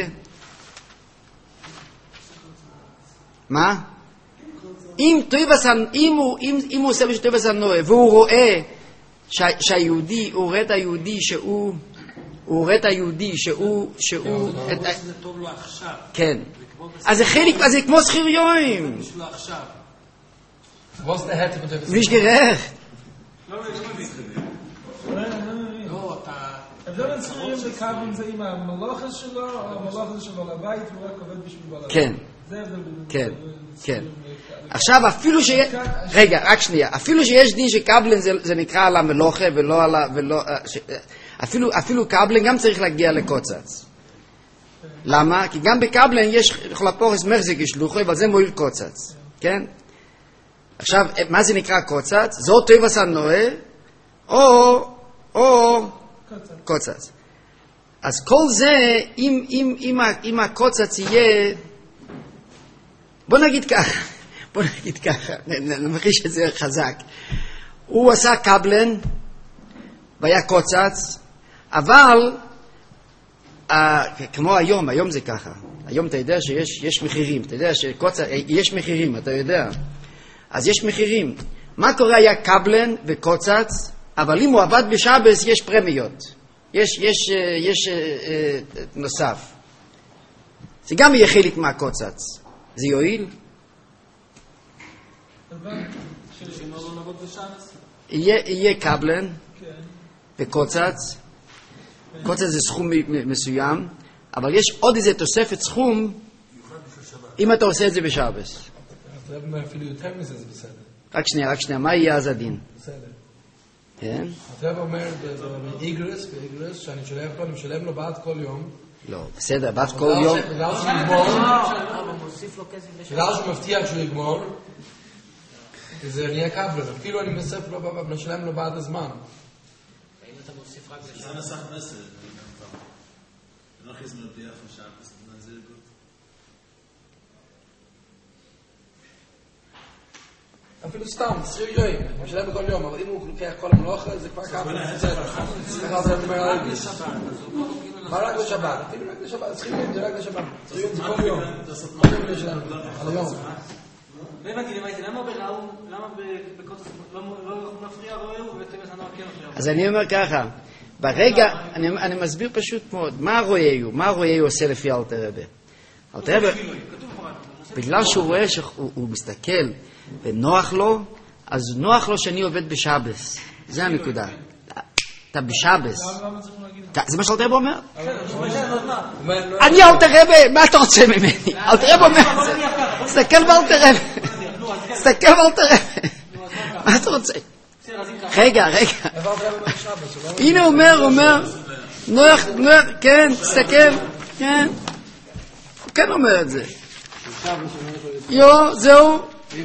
מה? אם הוא עושה בשביל טויבס הנוי והוא רואה שהיהודי, הוא רואה את היהודי שהוא הוא רואה את היהודי שהוא... זה טוב לו עכשיו. כן. אז זה חלק, אז זה כמו שכיריון. יש לו עכשיו. Was der Härte von der nicht gerecht. לא מבין. לא, אתה... הבדל בין שכירים וקבלים זה עם המלוכה שלו, או המלוכה שלו לבית, והוא רק עובד בשביל בעל הבית. כן. זה הבדל בין... כן, כן. עכשיו אפילו רגע, רק שנייה. אפילו שיש דין שקבלן זה נקרא על המלוכה ולא על אפילו קבלן גם צריך להגיע לקוצץ. למה? כי גם בקבלן יש חלפורס מחזיק שלוחו, אבל זה מועיל קוצץ. כן? עכשיו, מה זה נקרא קוצץ? זו טבע סנועה או קוצץ. אז כל זה, אם הקוצץ יהיה, בוא נגיד ככה, נמחיש את זה חזק. הוא עשה קבלן, והיה קוצץ, אבל, כמו היום זה ככה. היום אתה יודע שיש מחירים, אתה יודע שיש מחירים, אתה יודע. אז יש מחירים. מה קורה היה קבלן וקוצץ, אבל אם הוא עבד בשבס יש פרמיות. יש נוסף. זה גם יהיה חלק מהקוצץ. זה יועיל? יהיה קבלן וקוצץ. קוצץ זה סכום מסוים, אבל יש עוד איזה תוספת סכום אם אתה עושה את זה בשבס. אפילו יותר מזה זה בסדר. רק שנייה, מה יהיה אז הדין? בסדר. כן? הרב אומר באיגרס, שאני משלם לו בעד כל יום. לא, בסדר, בעד כל יום. בגלל שהוא מבטיח שהוא יגמור, זה נהיה קבלן. אפילו אני משלם לו בעד הזמן. האם אתה מוסיף רק לשם? זה נסח מסר. לא הכי זמן ביחד שם, זה גוד. אפילו סתם, שכיר יום, הוא משלם בכל יום, אבל אם הוא לוקח כל המלוכה, זה כבר קבלן. מה רק לשבת? אפילו רק לשבת, שכיר יום זה רק לשבת. שכיר יום זה כל יום. על היום. לא הבנתי, למה בקוצץ לא מפריע רואהו ובטבע הנוער כן מפריע? אז אני אומר ככה, ברגע, אני מסביר פשוט מאוד, מה רואהו עושה לפי אלתר רבי? אלתר רבי, בגלל שהוא רואה שהוא מסתכל ונוח לו, אז נוח לו שאני עובד בשבס. זה הנקודה. אתה בשבס. זה מה שאלתר רבי אומר? אני אלתר רבי, מה אתה רוצה ממני? אלתר רבי אומר, תסתכל באלתר רבי. תסתכל באלתר רבי. מה אתה רוצה? רגע. הנה אומר, נוח, כן, תסתכל, כן. הוא כן אומר את זה. זהו.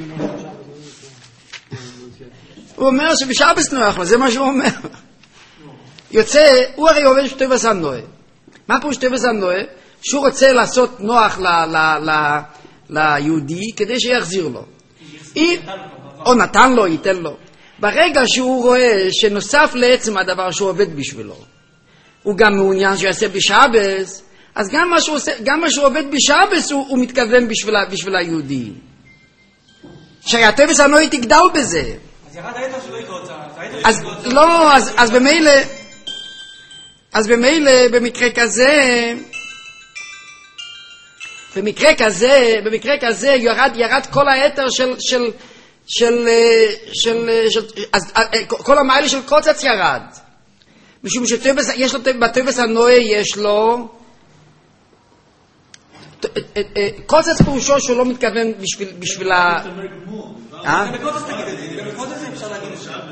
הוא אומר שבשבס נוח לו, זה מה שהוא אומר. יוצא, הוא הרי עובד שטבע סנועה. מה פה שטבע סנועה? שהוא רוצה לעשות נוח ליהודי כדי שיחזיר לו. או נתן לו, ייתן לו. ברגע שהוא רואה שנוסף לעצם הדבר שהוא עובד בשבילו, הוא גם מעוניין שיעשה בשבס, אז גם מה שהוא עובד בשבס הוא מתכוון בשביל היהודי. שהטבע סנועה תגדל בזה. אז ירד היתר שלא יקוצה. אז במילא במקרה כזה ירד כל היתר כל המעלה של קוצץ ירד. משום שבטבע הנועה יש לו קוצץ פירושו שהוא לא מתכוון בשביל בקוצץ תגיד את זה, בקוצץ אפשר להגיד את זה.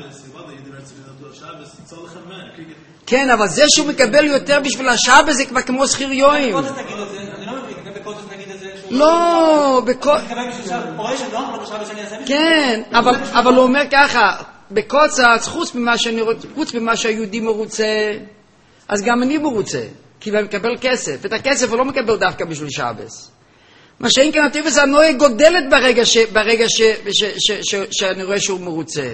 כן, אבל זה שהוא מקבל יותר בשביל השבס זה כבר כמו שכיר יום. בקוצץ תגיד את זה, אני לא מבין, בקוצץ תגיד את זה. לא, כן, אבל הוא אומר ככה, בקוצץ, חוץ ממה שהיהודי מרוצה, אז גם אני מרוצה, כי הוא מקבל כסף, ואת הכסף הוא לא מקבל דווקא בשביל שבס. מה שאין כאן הטבע הנועה גודלת ברגע שאני רואה שהוא מרוצה.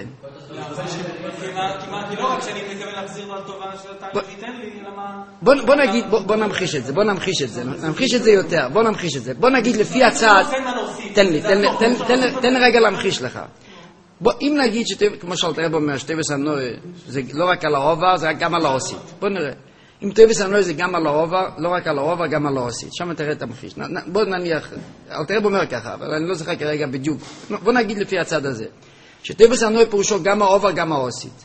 כי לא רק שאני מתכוון להחזיר לו על טובה של התאגיד ייתן לי, למה... בוא נמחיש את זה יותר, בוא נגיד לפי הצעד, תן לי רגע להמחיש לך. אם נגיד, כמו שאלתר רבי אומר, שטבע הנועה, זה לא רק על העובר, זה גם על העושית. בוא נראה. אם טויבס הנוי זה גם על העובר, לא רק על העובר, גם על העושית. שם תראה את המחיש. בוא נניח, אלתר רב אומר ככה, אבל אני לא זוכר כרגע בדיוק. בוא נגיד לפי הצד הזה. שטויבס הנוי פירושו גם העובר, גם העושית.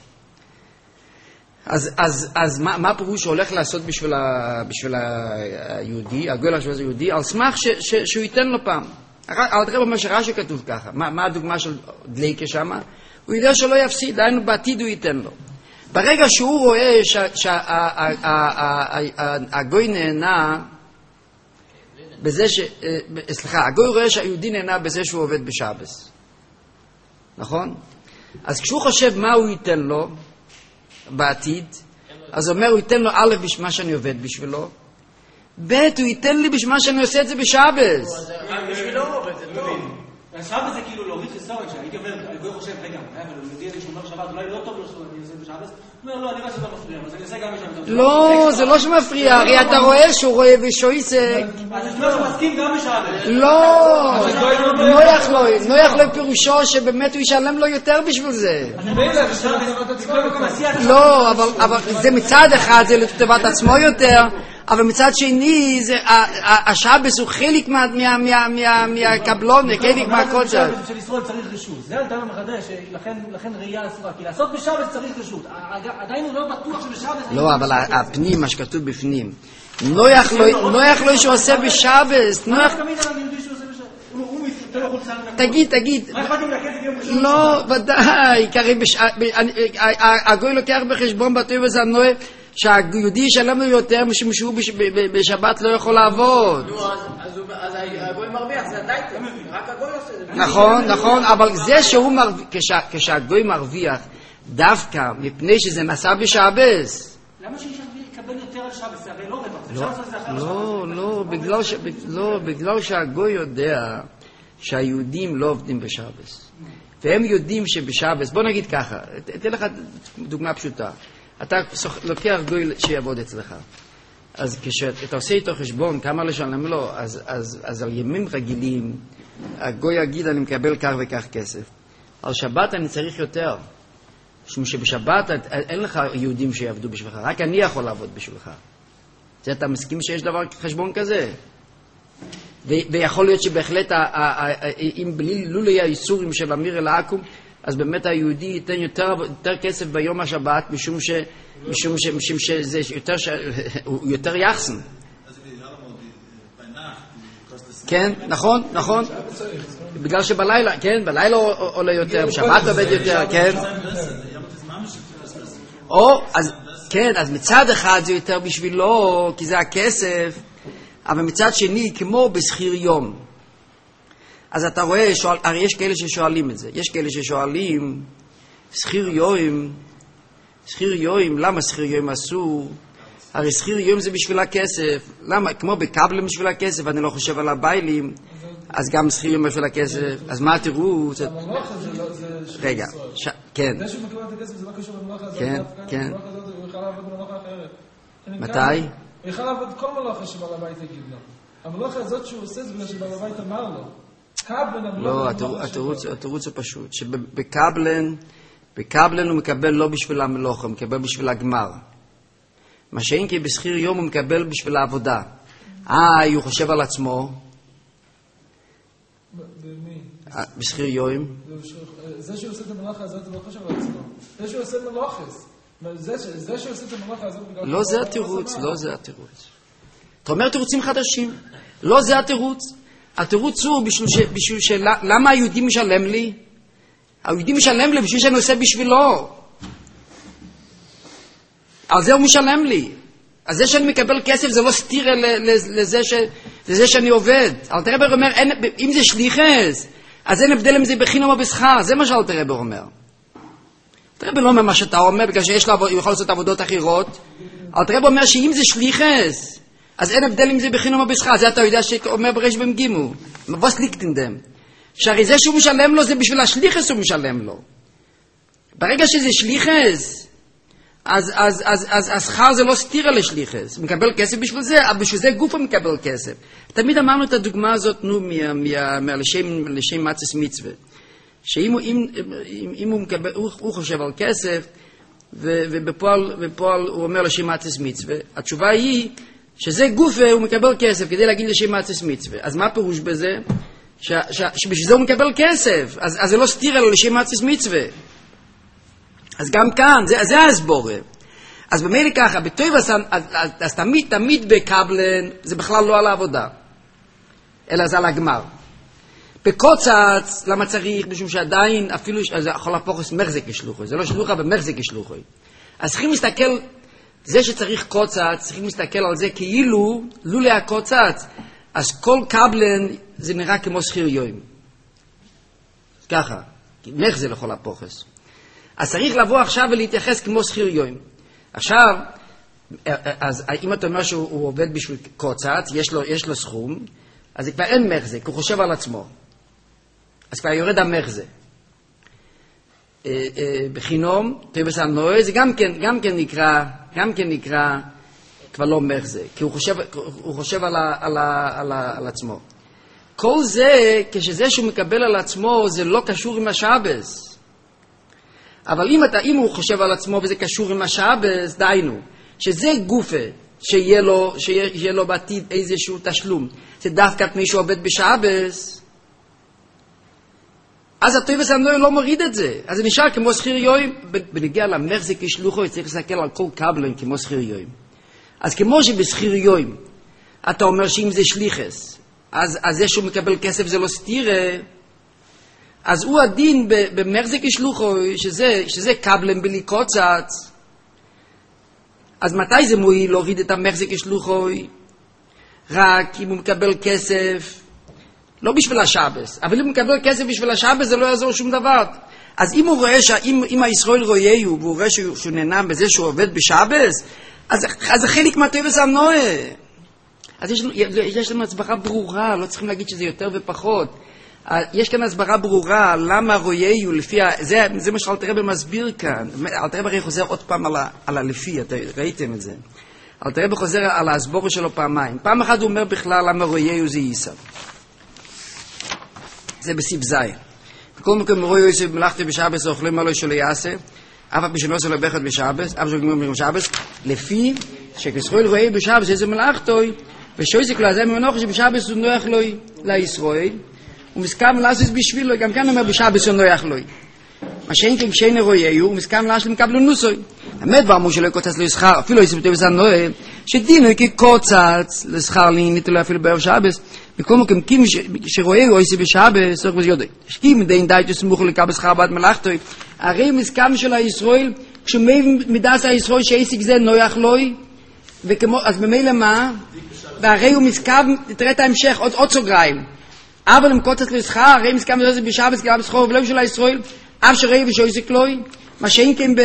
אז מה הפירוש שהולך לעשות בשביל היהודי, הגוי בשביל היהודי, על סמך שהוא ייתן לו פעם. אלתר רב אומר שרש"י כתוב ככה. מה הדוגמה של דלייקה שם? הוא יודע שלא יפסיד, דהיינו בעתיד הוא ייתן לו. ברגע שהוא רואה שהגוי נהנה בזה הגוי רואה שהיהודי נהנה בזה שהוא עובד בשבס. נכון? אז כשהוא חושב מה הוא ייתן לו בעתיד, אז הוא אומר, הוא ייתן לו א' בשמה שאני עובד בשבילו, ב' הוא ייתן לי בשמה שאני עושה את זה בשבס. בשבילו הוא עובד, זה טוב. השבס זה כאילו להוריד חיסורת, שהייתי עובר, הגוי חושב, רגע, אבל הוא מזיע לי שומר שבת, אולי לא טוב לו שאני עושה בשבס, הוא אומר, לא, אני רואה שזה לא מפריע, אז אני עושה גם בשבס. לא, זה לא שמפריע, הרי אתה רואה שהוא רואה ושויסק. אז יש לו שמסכים גם בשבס. לא, נויח לו פירושו שבאמת הוא ישלם לו יותר בשביל זה. לא, אבל זה מצד אחד, זה לטובת עצמו יותר, אבל מצד שני, השבס הוא חלק מהקבלון, חלק מהכל שם. של ישראל צריך רשות. זה על דבר מחדש, לכן ראייה אסורה. כי לעשות בשבס צריך רשות. עדיין הוא לא בטוח שבשבס... לא, אבל הפנים, מה שכתוב בפנים. נויח לו שהוא עושה בשבס. תגיד. לא, ודאי. הגוי לוקח בחשבון בטויבס הנוי שהיהודי ישלם לו יותר משום שהוא בשבת לא יכול לעבוד. אז הגוי מרוויח, זה הדייטר, רק הגוי עושה את זה. נכון, אבל זה שהוא מרוויח, כשהגוי מרוויח דווקא מפני שזה נעשה בשבס. למה שיקבל יותר על שבס? זה הרי לא רווח. לא, בגלל שהגוי יודע שהיהודים לא עובדים בשבס. והם יודעים שבשבס, בוא נגיד ככה, אתן לך דוגמה פשוטה. אתה לוקח גוי שיעבוד אצלך. אז כשאתה עושה איתו חשבון כמה לשלם לו, אז על ימים רגילים, הגוי יגיד אני מקבל כך וכך כסף. על שבת אני צריך יותר. משום שבשבת אין לך יהודים שיעבדו בשבילך, רק אני יכול לעבוד בשבילך. זה אתה מסכים שיש דבר חשבון כזה? ויכול להיות שבהחלט, אם לא יהיה איסורים של אמיר אל העקום, אז באמת היהודי ייתן יותר כסף ביום השבת, משום שזה יותר יחסן. כן, נכון. בגלל שבלילה, כן, בלילה עולה יותר, בשבת עובד יותר, כן. אז מצד אחד זה יותר בשבילו, כי זה הכסף, אבל מצד שני, כמו בשכיר יום. אז אתה רואה, הרי יש כאלה ששואלים את זה. יש כאלה ששואלים, שכיר יום, למה שכיר יום אסור? הרי שכיר יום זה בשביל הכסף. למה? כמו בקבלם בשביל הכסף, אני לא חושב על הביילים, אז גם שכיר יום בשביל הכסף. אז מה תראו? רגע, כן. זה שהוא מקבל את הכסף זה לא קשור למלאכה הזאת. כן. הוא יוכל לעבוד במלאכה אחרת. מתי? הוא יוכל לעבוד כל מלאכה שבעל הבית יגיד לו. המלאכה הזאת שהוא עושה זה בגלל שבעל הבית אמר לו. לא, התירוץ הוא פשוט, שבקבלן הוא מקבל לא בשביל המלוכה, הוא מקבל בשביל הגמר. מה שאין כי בשכיר יום הוא מקבל בשביל העבודה. הוא חושב על עצמו. במי? בשכיר יום. זה שהוא עושה את המלאכה הזאת, הוא לא חושב על עצמו. זה שהוא עושה מלאכס. זה שהוא עושה את המלאכה הזאת... לא זה התירוץ. אתה אומר תירוצים חדשים. לא זה התירוץ. התירוץ הוא בשביל למה היהודי משלם לי? היהודי משלם לי בשביל שאני עושה בשבילו. על זה הוא משלם לי. אז זה שאני מקבל כסף זה לא סתיר לזה שאני עובד. אלתר רבי אומר, אם זה שליחס, אז אין הבדל אם זה בחינם או בשכר. זה מה שאלתר רבי אומר. אלתר רבי לא אומר מה שאתה אומר, בגלל שיש לו, הוא יכול לעשות עבודות אחרות. אלתר רבי אומר שאם זה שליחס, אז אין הבדל אם זה בחינם או בשכר. זה אתה יודע שאומר בריש במגימו. מבוס ליקטנדם. שהרי זה שהוא משלם לו, זה בשביל השליחס הוא משלם לו. ברגע שזה שליחס, אז השכר זה לא סתירה לשליחס. הוא מקבל כסף בשביל זה, אבל בשביל זה גוף הוא מקבל כסף. תמיד אמרנו את הדוגמה הזאת, לשם מצס מצווה. שאם הוא מקבל, הוא חושב על כסף, ובפועל הוא אומר לשם מעצס מצווה. התשובה היא שזה גופה הוא מקבל כסף כדי להגיד לשם מעצס מצווה. אז מה הפירוש בזה? שבשביל זה הוא מקבל כסף, אז זה לא סתיר אלא לשם מעצס מצווה. אז גם כאן, זה ההסבורה. אז במילא ככה, בטויבס, אז תמיד בקבלן, זה בכלל לא על העבודה, אלא זה על הגמר. בקוצץ, למה צריך? משום שעדיין, אפילו, זה יכול להפוך מחזק כשלוחוי, זה לא שלוחה, אבל מחזק כשלוחוי. אז צריכים להסתכל, זה שצריך קוצץ, צריכים להסתכל על זה כאילו, לולא הקוצץ, אז כל קבלן זה נראה כמו שכיר יום. ככה, כי מחזק לכל הפוכס. אז צריך לבוא עכשיו ולהתייחס כמו שכיר יום. עכשיו, אז אם אתה אומר שהוא עובד בשביל קוצץ, יש לו סכום, אז זה כבר אין מחזק, הוא חושב על עצמו. אז כבר יורד המחזק. בחינום, טויבס הנוי, זה גם כן נקרא כבר לא מחזק, כי הוא חושב על עצמו. כל זה, כשזה שהוא מקבל על עצמו, זה לא קשור עם השבס. אבל אם הוא חושב על עצמו וזה קשור עם השבס, דיינו, שזה גופה, שיהיה לו בעתיד איזשהו תשלום, זה דווקא מי שעובד בשבס, אז הטויבס הנוי לא מוריד את זה, אז זה נשאר כמו שכיר יום. בנגיע למחזק כשלוחו, צריך להסתכל על כל קבלן כמו שכיר יום. אז כמו שבשכיר יום, אתה אומר שאם זה שליחס, אז זה שהוא מקבל כסף זה לא סתירה, אז הוא הדין במחזק כשלוחו, שזה קבלן בלי קוצץ. אז מתי זה מועיל להוריד את המחזק כשלוחו? רק אם הוא מקבל כסף, לא בשביל השבס, אבל אם הוא מקבל כסף בשביל השבס, זה לא יעזור שום דבר. אז אם הוא רואה, אם הישראל רואה והוא רואה שהוא נהנה בזה שהוא עובד בשבס, אז זה חלק מהטויבס הנועה. אז יש לנו הסברה ברורה, לא צריכים להגיד שזה יותר ופחות. יש כאן הסברה ברורה, למה רואה לפי, זה מה שאלתר רבי מסביר כאן. אלתר רבי חוזר עוד פעם על הלפי, ראיתם את זה. אלתר רבי חוזר על ההסבורה שלו פעמיים. פעם אחת הוא אומר בכלל למה רואה זה ייסה. זה בסיב זין. בכל מקום רואי יוסף מלאכתי בשבס אוכלים עלו שלא יעשה, אף בשנו שלא בכת בשבס, אף שגמרים בשבס, לפי שכסרואל רואי בשבס איזה מלאכתוי, ושויסק לו הזה ממנוח שבשבס הוא נוח לו לישראל, ומסכם לעשות בשבילו, גם כאן אומר בשבס הוא נוח לו. מה שאין כן כשאין רואי הוא, מסכם להשלים קבלו נוסוי. האמת ברמו שלא יקוצץ לו שכר, אפילו יסף טוב זנועה, שדינו כקוצץ לשכר לינית לו אפילו בערב שבס, בכל מקום קים שרואה הוא עושה בשבס, סוך וזה יודע. שקים דין די תסמוכו לקבל שכר בעד מלאכתוי. הרי מסכם של הישראל, כשמידס הישראל שעסק זה נויח לוי, אז במילא מה? והרי הוא מסכם, תראה את ההמשך, עוד סוגריים. אבל אם קוצץ לשכר, הרי מסכם זה בשבס, גם בשכר ולא של הישראל, אף שראי ושעסק לוי, מה שאין כן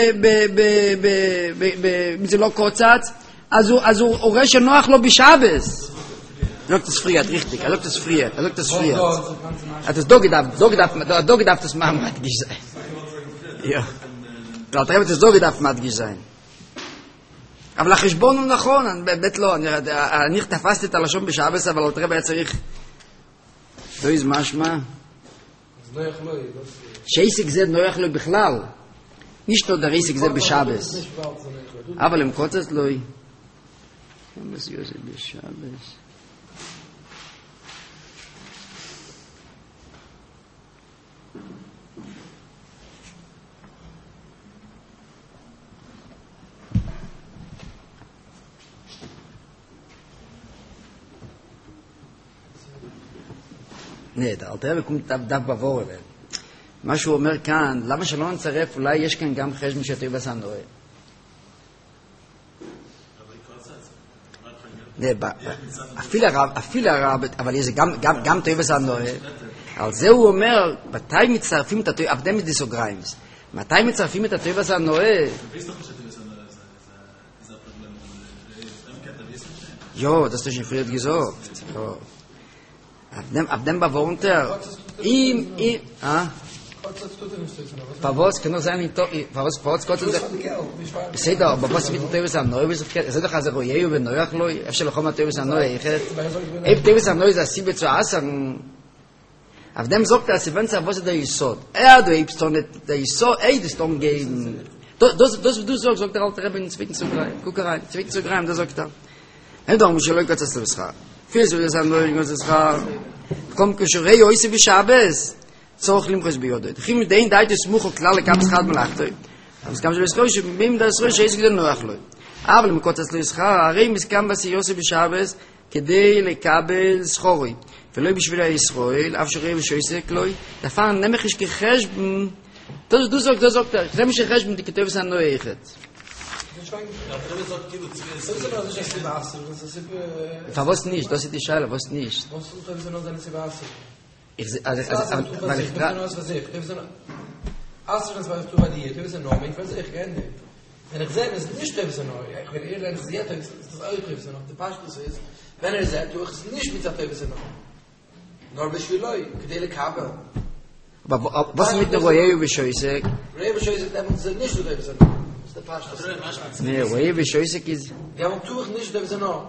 זה לא קוצץ, אז הוא רואה שנוח לו בשבס. Sagt das friert richtig, sagt das friert. Das Dog darf das machen, hat gesagt. Ja. Da treibt das Dog darf mal gesagt. אבל החשבון הוא נכון, באמת לא, אני תפסתי את הלשון בשבס, אבל לא תראה צריך לא יש משמע שעסק זה לא יכול בכלל, nicht nur der עסק זה בשבס, אבל אם קוצץ לא כמה זה יוזר בשבס nicht, Alter bekommt דף בבור אליהם. מה שהוא אומר כאן, למה שלא נצרף, אולי יש כאן גם חשבון שטויבס הנועה. אפילו הרב, אבל יש גם טויבס הנועה. על זה הוא אומר, מתי מצרפים את הטויבס, אבדם את דיסוגריימס, מתי מצרפים את הטויבס הנועה? Jo, das ist schon früher gesagt. Jo. Ab dem bewohnter Pavos kann nur sein, Pavos Gott und seht da, aber was mit Tevis am Neu ist, seht doch also Roye und Neuach Loi, אפשר לחום Tevis am Neu, ich Tevis am Neu das sie zu asen. Ab dem sagt das wenn was der Isod. Du hebst doch nicht der Isod, das doch gehen. Das du sagst, sagt der alte Rebbe in zweiten Zug rein. Guck rein, zweiten Zug rein, da sagt er. Doch, muss ich leuken, dass das Schar. Für so das andere, das Schar. Kommt geschrei, oi se Shabbos. Zoch lim khos biyodot. Khim dein dait es mucho klale kap schad malacht. Aber kam es koish mim das rosh es gden noch lo. Aber mit kotas lo schar, ari mis kam bas Yosef Shabbos kedei lekabel schori. ולא בשביל ישראל, אף שראה ושויסק לוי, דפר נמך יש כחשבן, du sagst, נמך שחשבן די כתוב סן לא איכת. Was nicht, das ist die Schale, was nicht. Weil ich trage... Wenn ich sehe, es ist nicht Trefse neu. Wenn ihr lernt, es ist das eure Trefse neu. Der Paschus ist, wenn er sagt, du es nicht mit der Trefse neu. Nur bis wir Leute, gedele Kabel. Aber was mit der Royeu Bescheuße? Royeu Bescheuße, der muss nicht der Trefse neu. Das ist der Paschus. Nee, Royeu Bescheuße ist... Ja, aber tu ich nicht Trefse neu.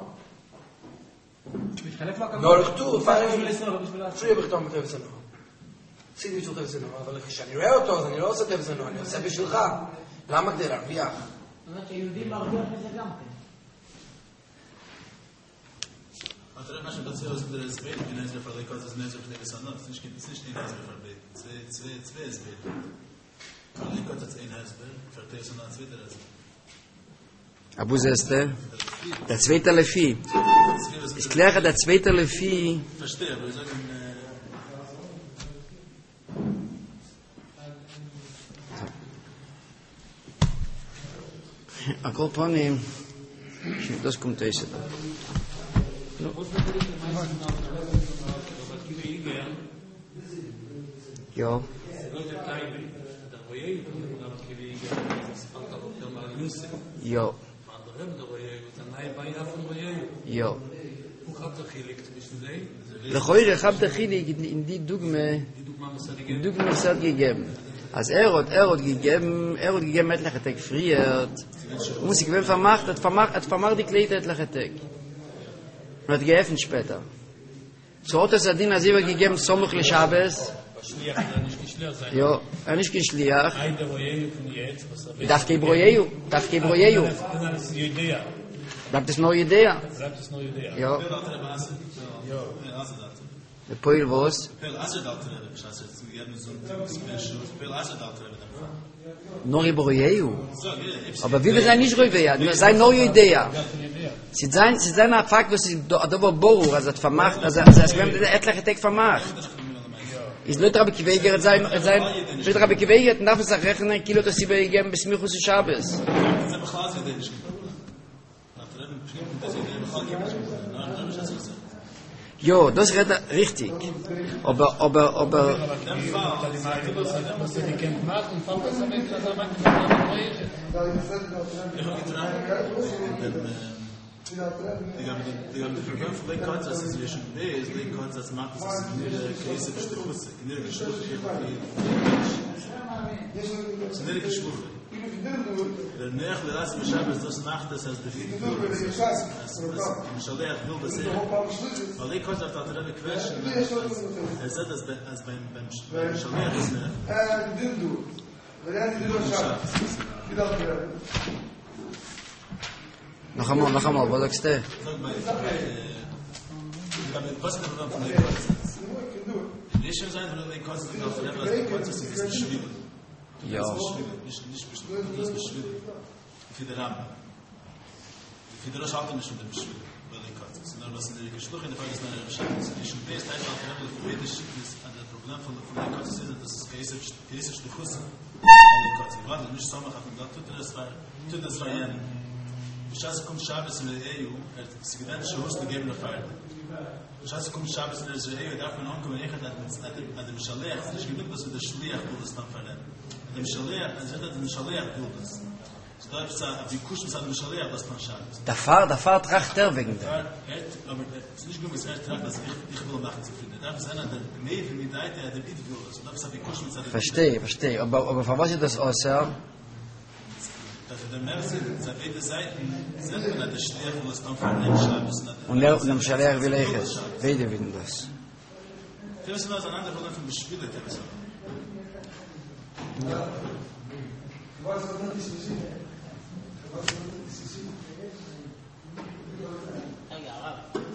Nur ich tu, früher habe ich da mit Trefse neu. Sie nicht zu Trefse neu, אבל כשאני רואה אותו, אז אני לא עושה Trefse neu, אני עושה בשבילך. למה כדי להרוויח? שיהודים מרוויח מזה גם כן. אתה רואה מה שבציע עושה את הסבית, כי נזר פרליקות זה נזר פני וסנות, זה נשכי נזר פרליקות, צווי הסבית. פרליקות זה אין הסבר, פרטי וסנות צווי הסבית. Aber wo ist der? Der zweite Lefi. Ich kläre der zweite Lefi. Verstehe, aber ich sage... Akroponi, das kommt es da. Ja. Ja. Ja. לכויר חב דחילי in die Dogme sagt gegeben. Als hat gegeben etliche Tag friert. Muss ich gewinnen vermacht die Kleider etliche Tag. Und hat geöffnet später. So hat es Adin Aziva gegeben Somuch le Shabbos. Ja, nicht geschliach. Darf gebroyeu. Bleibt es noch Idee? Ja. Der Poil was? Noch gebroyeu. Aber wie wir sein nicht rüber, nur sein neue Idee. Sie sein ein Fakt, was sie da war Boru, also vermacht, also es werden etliche Tag vermacht. Ist nicht Rabbi Kiveger sein, nicht Rabbi Kiveger, darf es auch rechnen, Kilo, dass sie bei ihm bis Michus und Shabbos. Jo, das ist richtig. Aber... Die haben die Vergleich von Leikons, das ist zwischen B, ist Leikons, das macht das in der Käse Bestuchus, in der Geschwuche, in der Geschwuche. Der Nech leras Shabbos das Nacht, das heißt der Frieden. Das Schaleh will das sehen. Weil Leikons hat da eine Question, er sagt das als beim Schaleh das Noch einmal, was sagst du? Was ist der Problem von Leikons? Nicht schon sein, weil Leikons ist auf der Leikons ist nicht schwierig. Ja. Nicht bestimmt, das ist schwierig. Für den Rahmen. Für den Rahmen nicht mit dem Schwierig, weil Leikons ist. Nur was in der Geschluch in der Fall ist meine Bescheid. Die schon best einfach für jedes an der Problem von Leikons ist, dass es käse Stückus. Leikons, gerade nicht so machen, da tut das war ja. Schas kommt Shabbos in der EU, es gedenkt schon was gegeben der Fall. Schas kommt Shabbos in der EU, darf man ankommen, ich hat dem Shalech, nicht genug was mit der Shliach tut das dann verlernen. Dem Shalech, also dem Shalech tut das. So darf sagen, wie kusch mit dem Shalech das dann Shabbos. Da fahrt Trachter wegen der. Aber es ist nicht genug, es ist Tracht, dass ich will machen zu finden. Darf es einer der mehr für die Seite der Bit will, so darf sagen, wie kusch mit dem. Verstehe, aber für was ist das außer? Also der Merse, beide Seiten sind in der Schleich, wo es dann von dem Shabbos... Und dem Shalech will ich es. Beide wissen das. Wir müssen auseinander von dem Beschwille, רגע, הרב.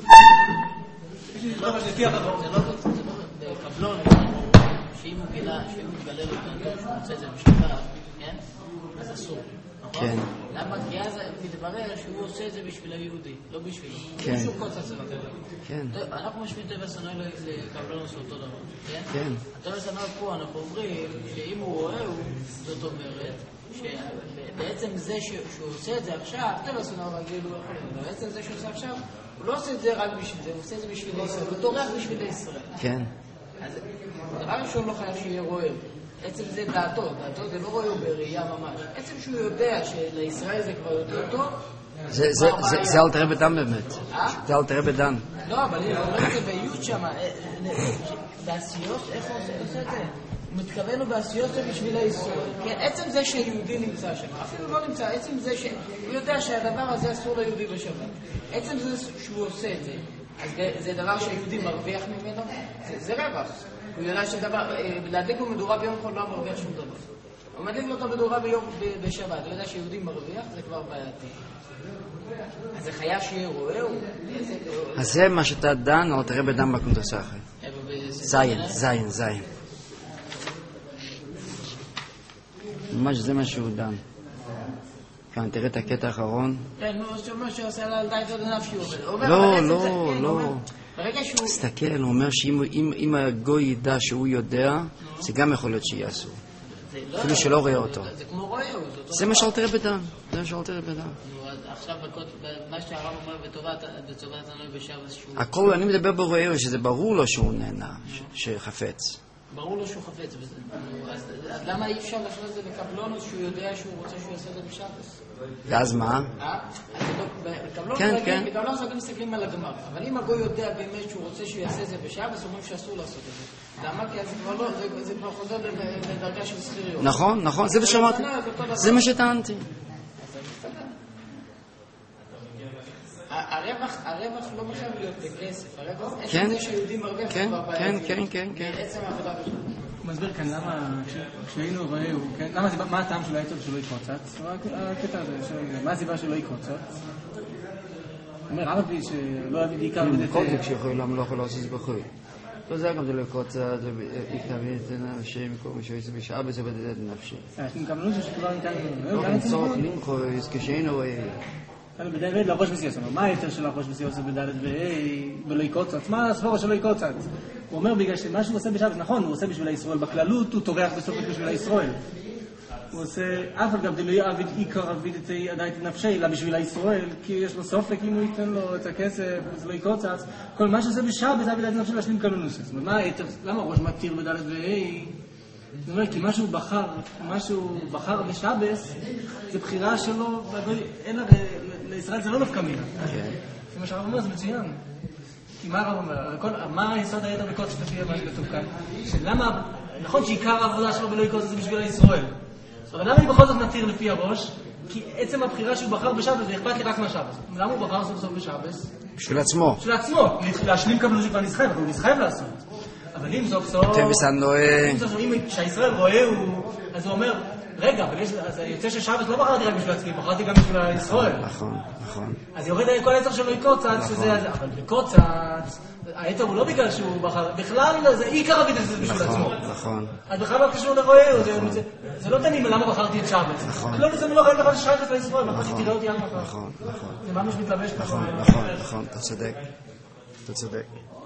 זה לא בקבלון, שאם הוא מתגלה לו בנתון שהוא מוצא את זה בשבת, כן? אז אסור. כן. למה? כי אז מתברר שהוא עושה את זה בשביל היהודי, לא בשבילו. כן. שום קוצץ זה נותן לו. כן. אנחנו משמיעים טבע סנוי לקבלון עושה אותו דבר, כן? כן. הטבע סנוי פה אנחנו אומרים שאם הוא רואה, זאת אומרת, שבעצם זה שהוא עושה את זה עכשיו, טבע סנוי רגיל הוא יכול לדבר, בעצם זה שהוא עושה עכשיו, הוא לא עושה את זה רק בשביל זה, הוא עושה את זה בשביל ישראל, הוא טורח בשביל ישראל. כן. אז דבר ראשון לא חייב שיהיה רואה. עצם זה דעתו זה לא רואה בראייה ממש. עצם שהוא יודע שלישראל זה כבר יותר טוב. זה אל תראה בדם באמת. זה אל תראה בדם. לא, אבל אני אומר את זה באיות שם. בעשיות, איך הוא עושה את זה? הוא מתכוון לו בעשיות זה בשביל הישראל. כן, עצם זה שיהודי נמצא שם. אפילו לא נמצא, עצם זה שהוא יודע שהדבר הזה אסור ליהודי בשבת. עצם זה שהוא עושה את זה. אז זה דבר שהיהודי מרוויח ממנו. זה רווח. הוא יודע שדבר, להדליק לו מדורה ביום חול לא מרוויח שום דבר. הוא מדליק לו את המדורה בשבת, הוא יודע שיהודי מרוויח, זה כבר בעייתי. אז זה חייב שיהיה רואה, אז זה מה שאתה דן, אבל תראה בדם בקנות הסחר. זין. ממש זה מה שהוא דן. כאן, תראה את הקטע האחרון. כן, מה שעושה לה על דעת עוד נפשי הוא לא. תסתכל, הוא אומר שאם הגוי ידע שהוא יודע, זה גם יכול להיות שיהיה אסור. אפילו שלא רואה אותו. זה כמו רואה הוא. זה מה שאל תראה בדם. עכשיו, מה שהרב אומר בטובת הנוי בשבת שהוא... הכל, אני מדבר ברואה, שזה ברור לו שהוא נהנה, שחפץ. ברור לו שהוא חפץ. אז למה אי אפשר לעשות את זה לקבלון שהוא יודע שהוא רוצה שהוא יעשה את זה בשבת? ואז מה? בקבלון רגיל מסתכלים על הגמר. אבל אם הגוי יודע באמת שהוא רוצה שהוא יעשה את זה בשבת, אומרים שאסור לעשות את זה. למה? כי זה כבר חוזר לדרגה של סחיריות. נכון, זה מה שאמרתי. זה מה שטענתי. הרווח לא מחייב להיות בכסף. הרווח, עצם זה שיהודים מרוויח כבר בעייתי. כן. עצם העבודה בשביל. הוא מסביר כאן למה, כשהיינו ראינו, מה הטעם של העצר שלא יקרוצץ? הקטע הזה, מה הסיבה שלא יקרוצץ? הוא אומר, אבא בי שלא אביא בעיקר בדרך... כל זה כשיכול, למה לא יכול לעשות את זה בחוי? לא זה גם זה לא יקרוצץ, ויקטבי את נפשי, מקום שיועץ בשעה בזה בדלת נפשי. גם לא שכבר ניתן... לא נצורך למחוי, כשהיינו רואה... בדלת לראש וסיוס, מה היתר של הראש וסיוס בדלת ולא יקרוצץ? מה הסבורה שלא יקרוצץ? הוא אומר בגלל שמה שהוא עושה בשבת, נכון, הוא עושה בשביל הישראל, בכללות הוא תורח בסוף בשביל הישראל. הוא עושה, אף על גם דלו יעביד עיקר עביד את עדיין נפשי, אלא בשביל הישראל, כי יש לו סופק אם הוא ייתן לו את הכסף, זה לא יקרוצץ. כל מה שעושה בשבת זה עביד נפשי להשלים כלונוס. זאת אומרת, מה היתר, למה הראש מתיר בדלת זאת אומרת, כי מה שהוא בחר בשבת, זה בחירה שלו, אין לישראל זה לא נפקא מינה. זה מה שהרב אומר, זה מצוין. כי מה הרב אומר? מה היסוד היתר בקודש לפי מה שכתוב כאן? שלמה, נכון שעיקר העבודה שלו בלא יקודש זה בשביל הישראל. אבל למה היא בכל זאת נתיר לפי הראש? כי עצם הבחירה שהוא בחר בשבת, זה אכפת לי רק מהשבת. למה הוא בחר סוף סוף בשבת? בשביל עצמו. בשביל עצמו. להשלים כמובן שכבר נסחב, אבל הוא נסחב לעשות. אבל אם סוף סוף... אם שהישראל רואה אז הוא אומר, רגע, אבל אז יוצא ששבת לא בחרתי רק בשביל עצמי, בחרתי גם בשביל הישראל. נכון. אז יורד כל היצר שלו יקוצץ, אבל בקוצץ, היתר הוא לא בגלל שהוא בחר, בכלל זה עיקר הביד הזה בשביל עצמו. נכון. אז בכלל לא קשור לרואה, זה לא תנים למה בחרתי את שבת. לא, זה לא חייב לך ששבת את הישראל, נכון שתראה אותי על מחר. נכון. זה ממש מתלבש. נכון, אתה צודק.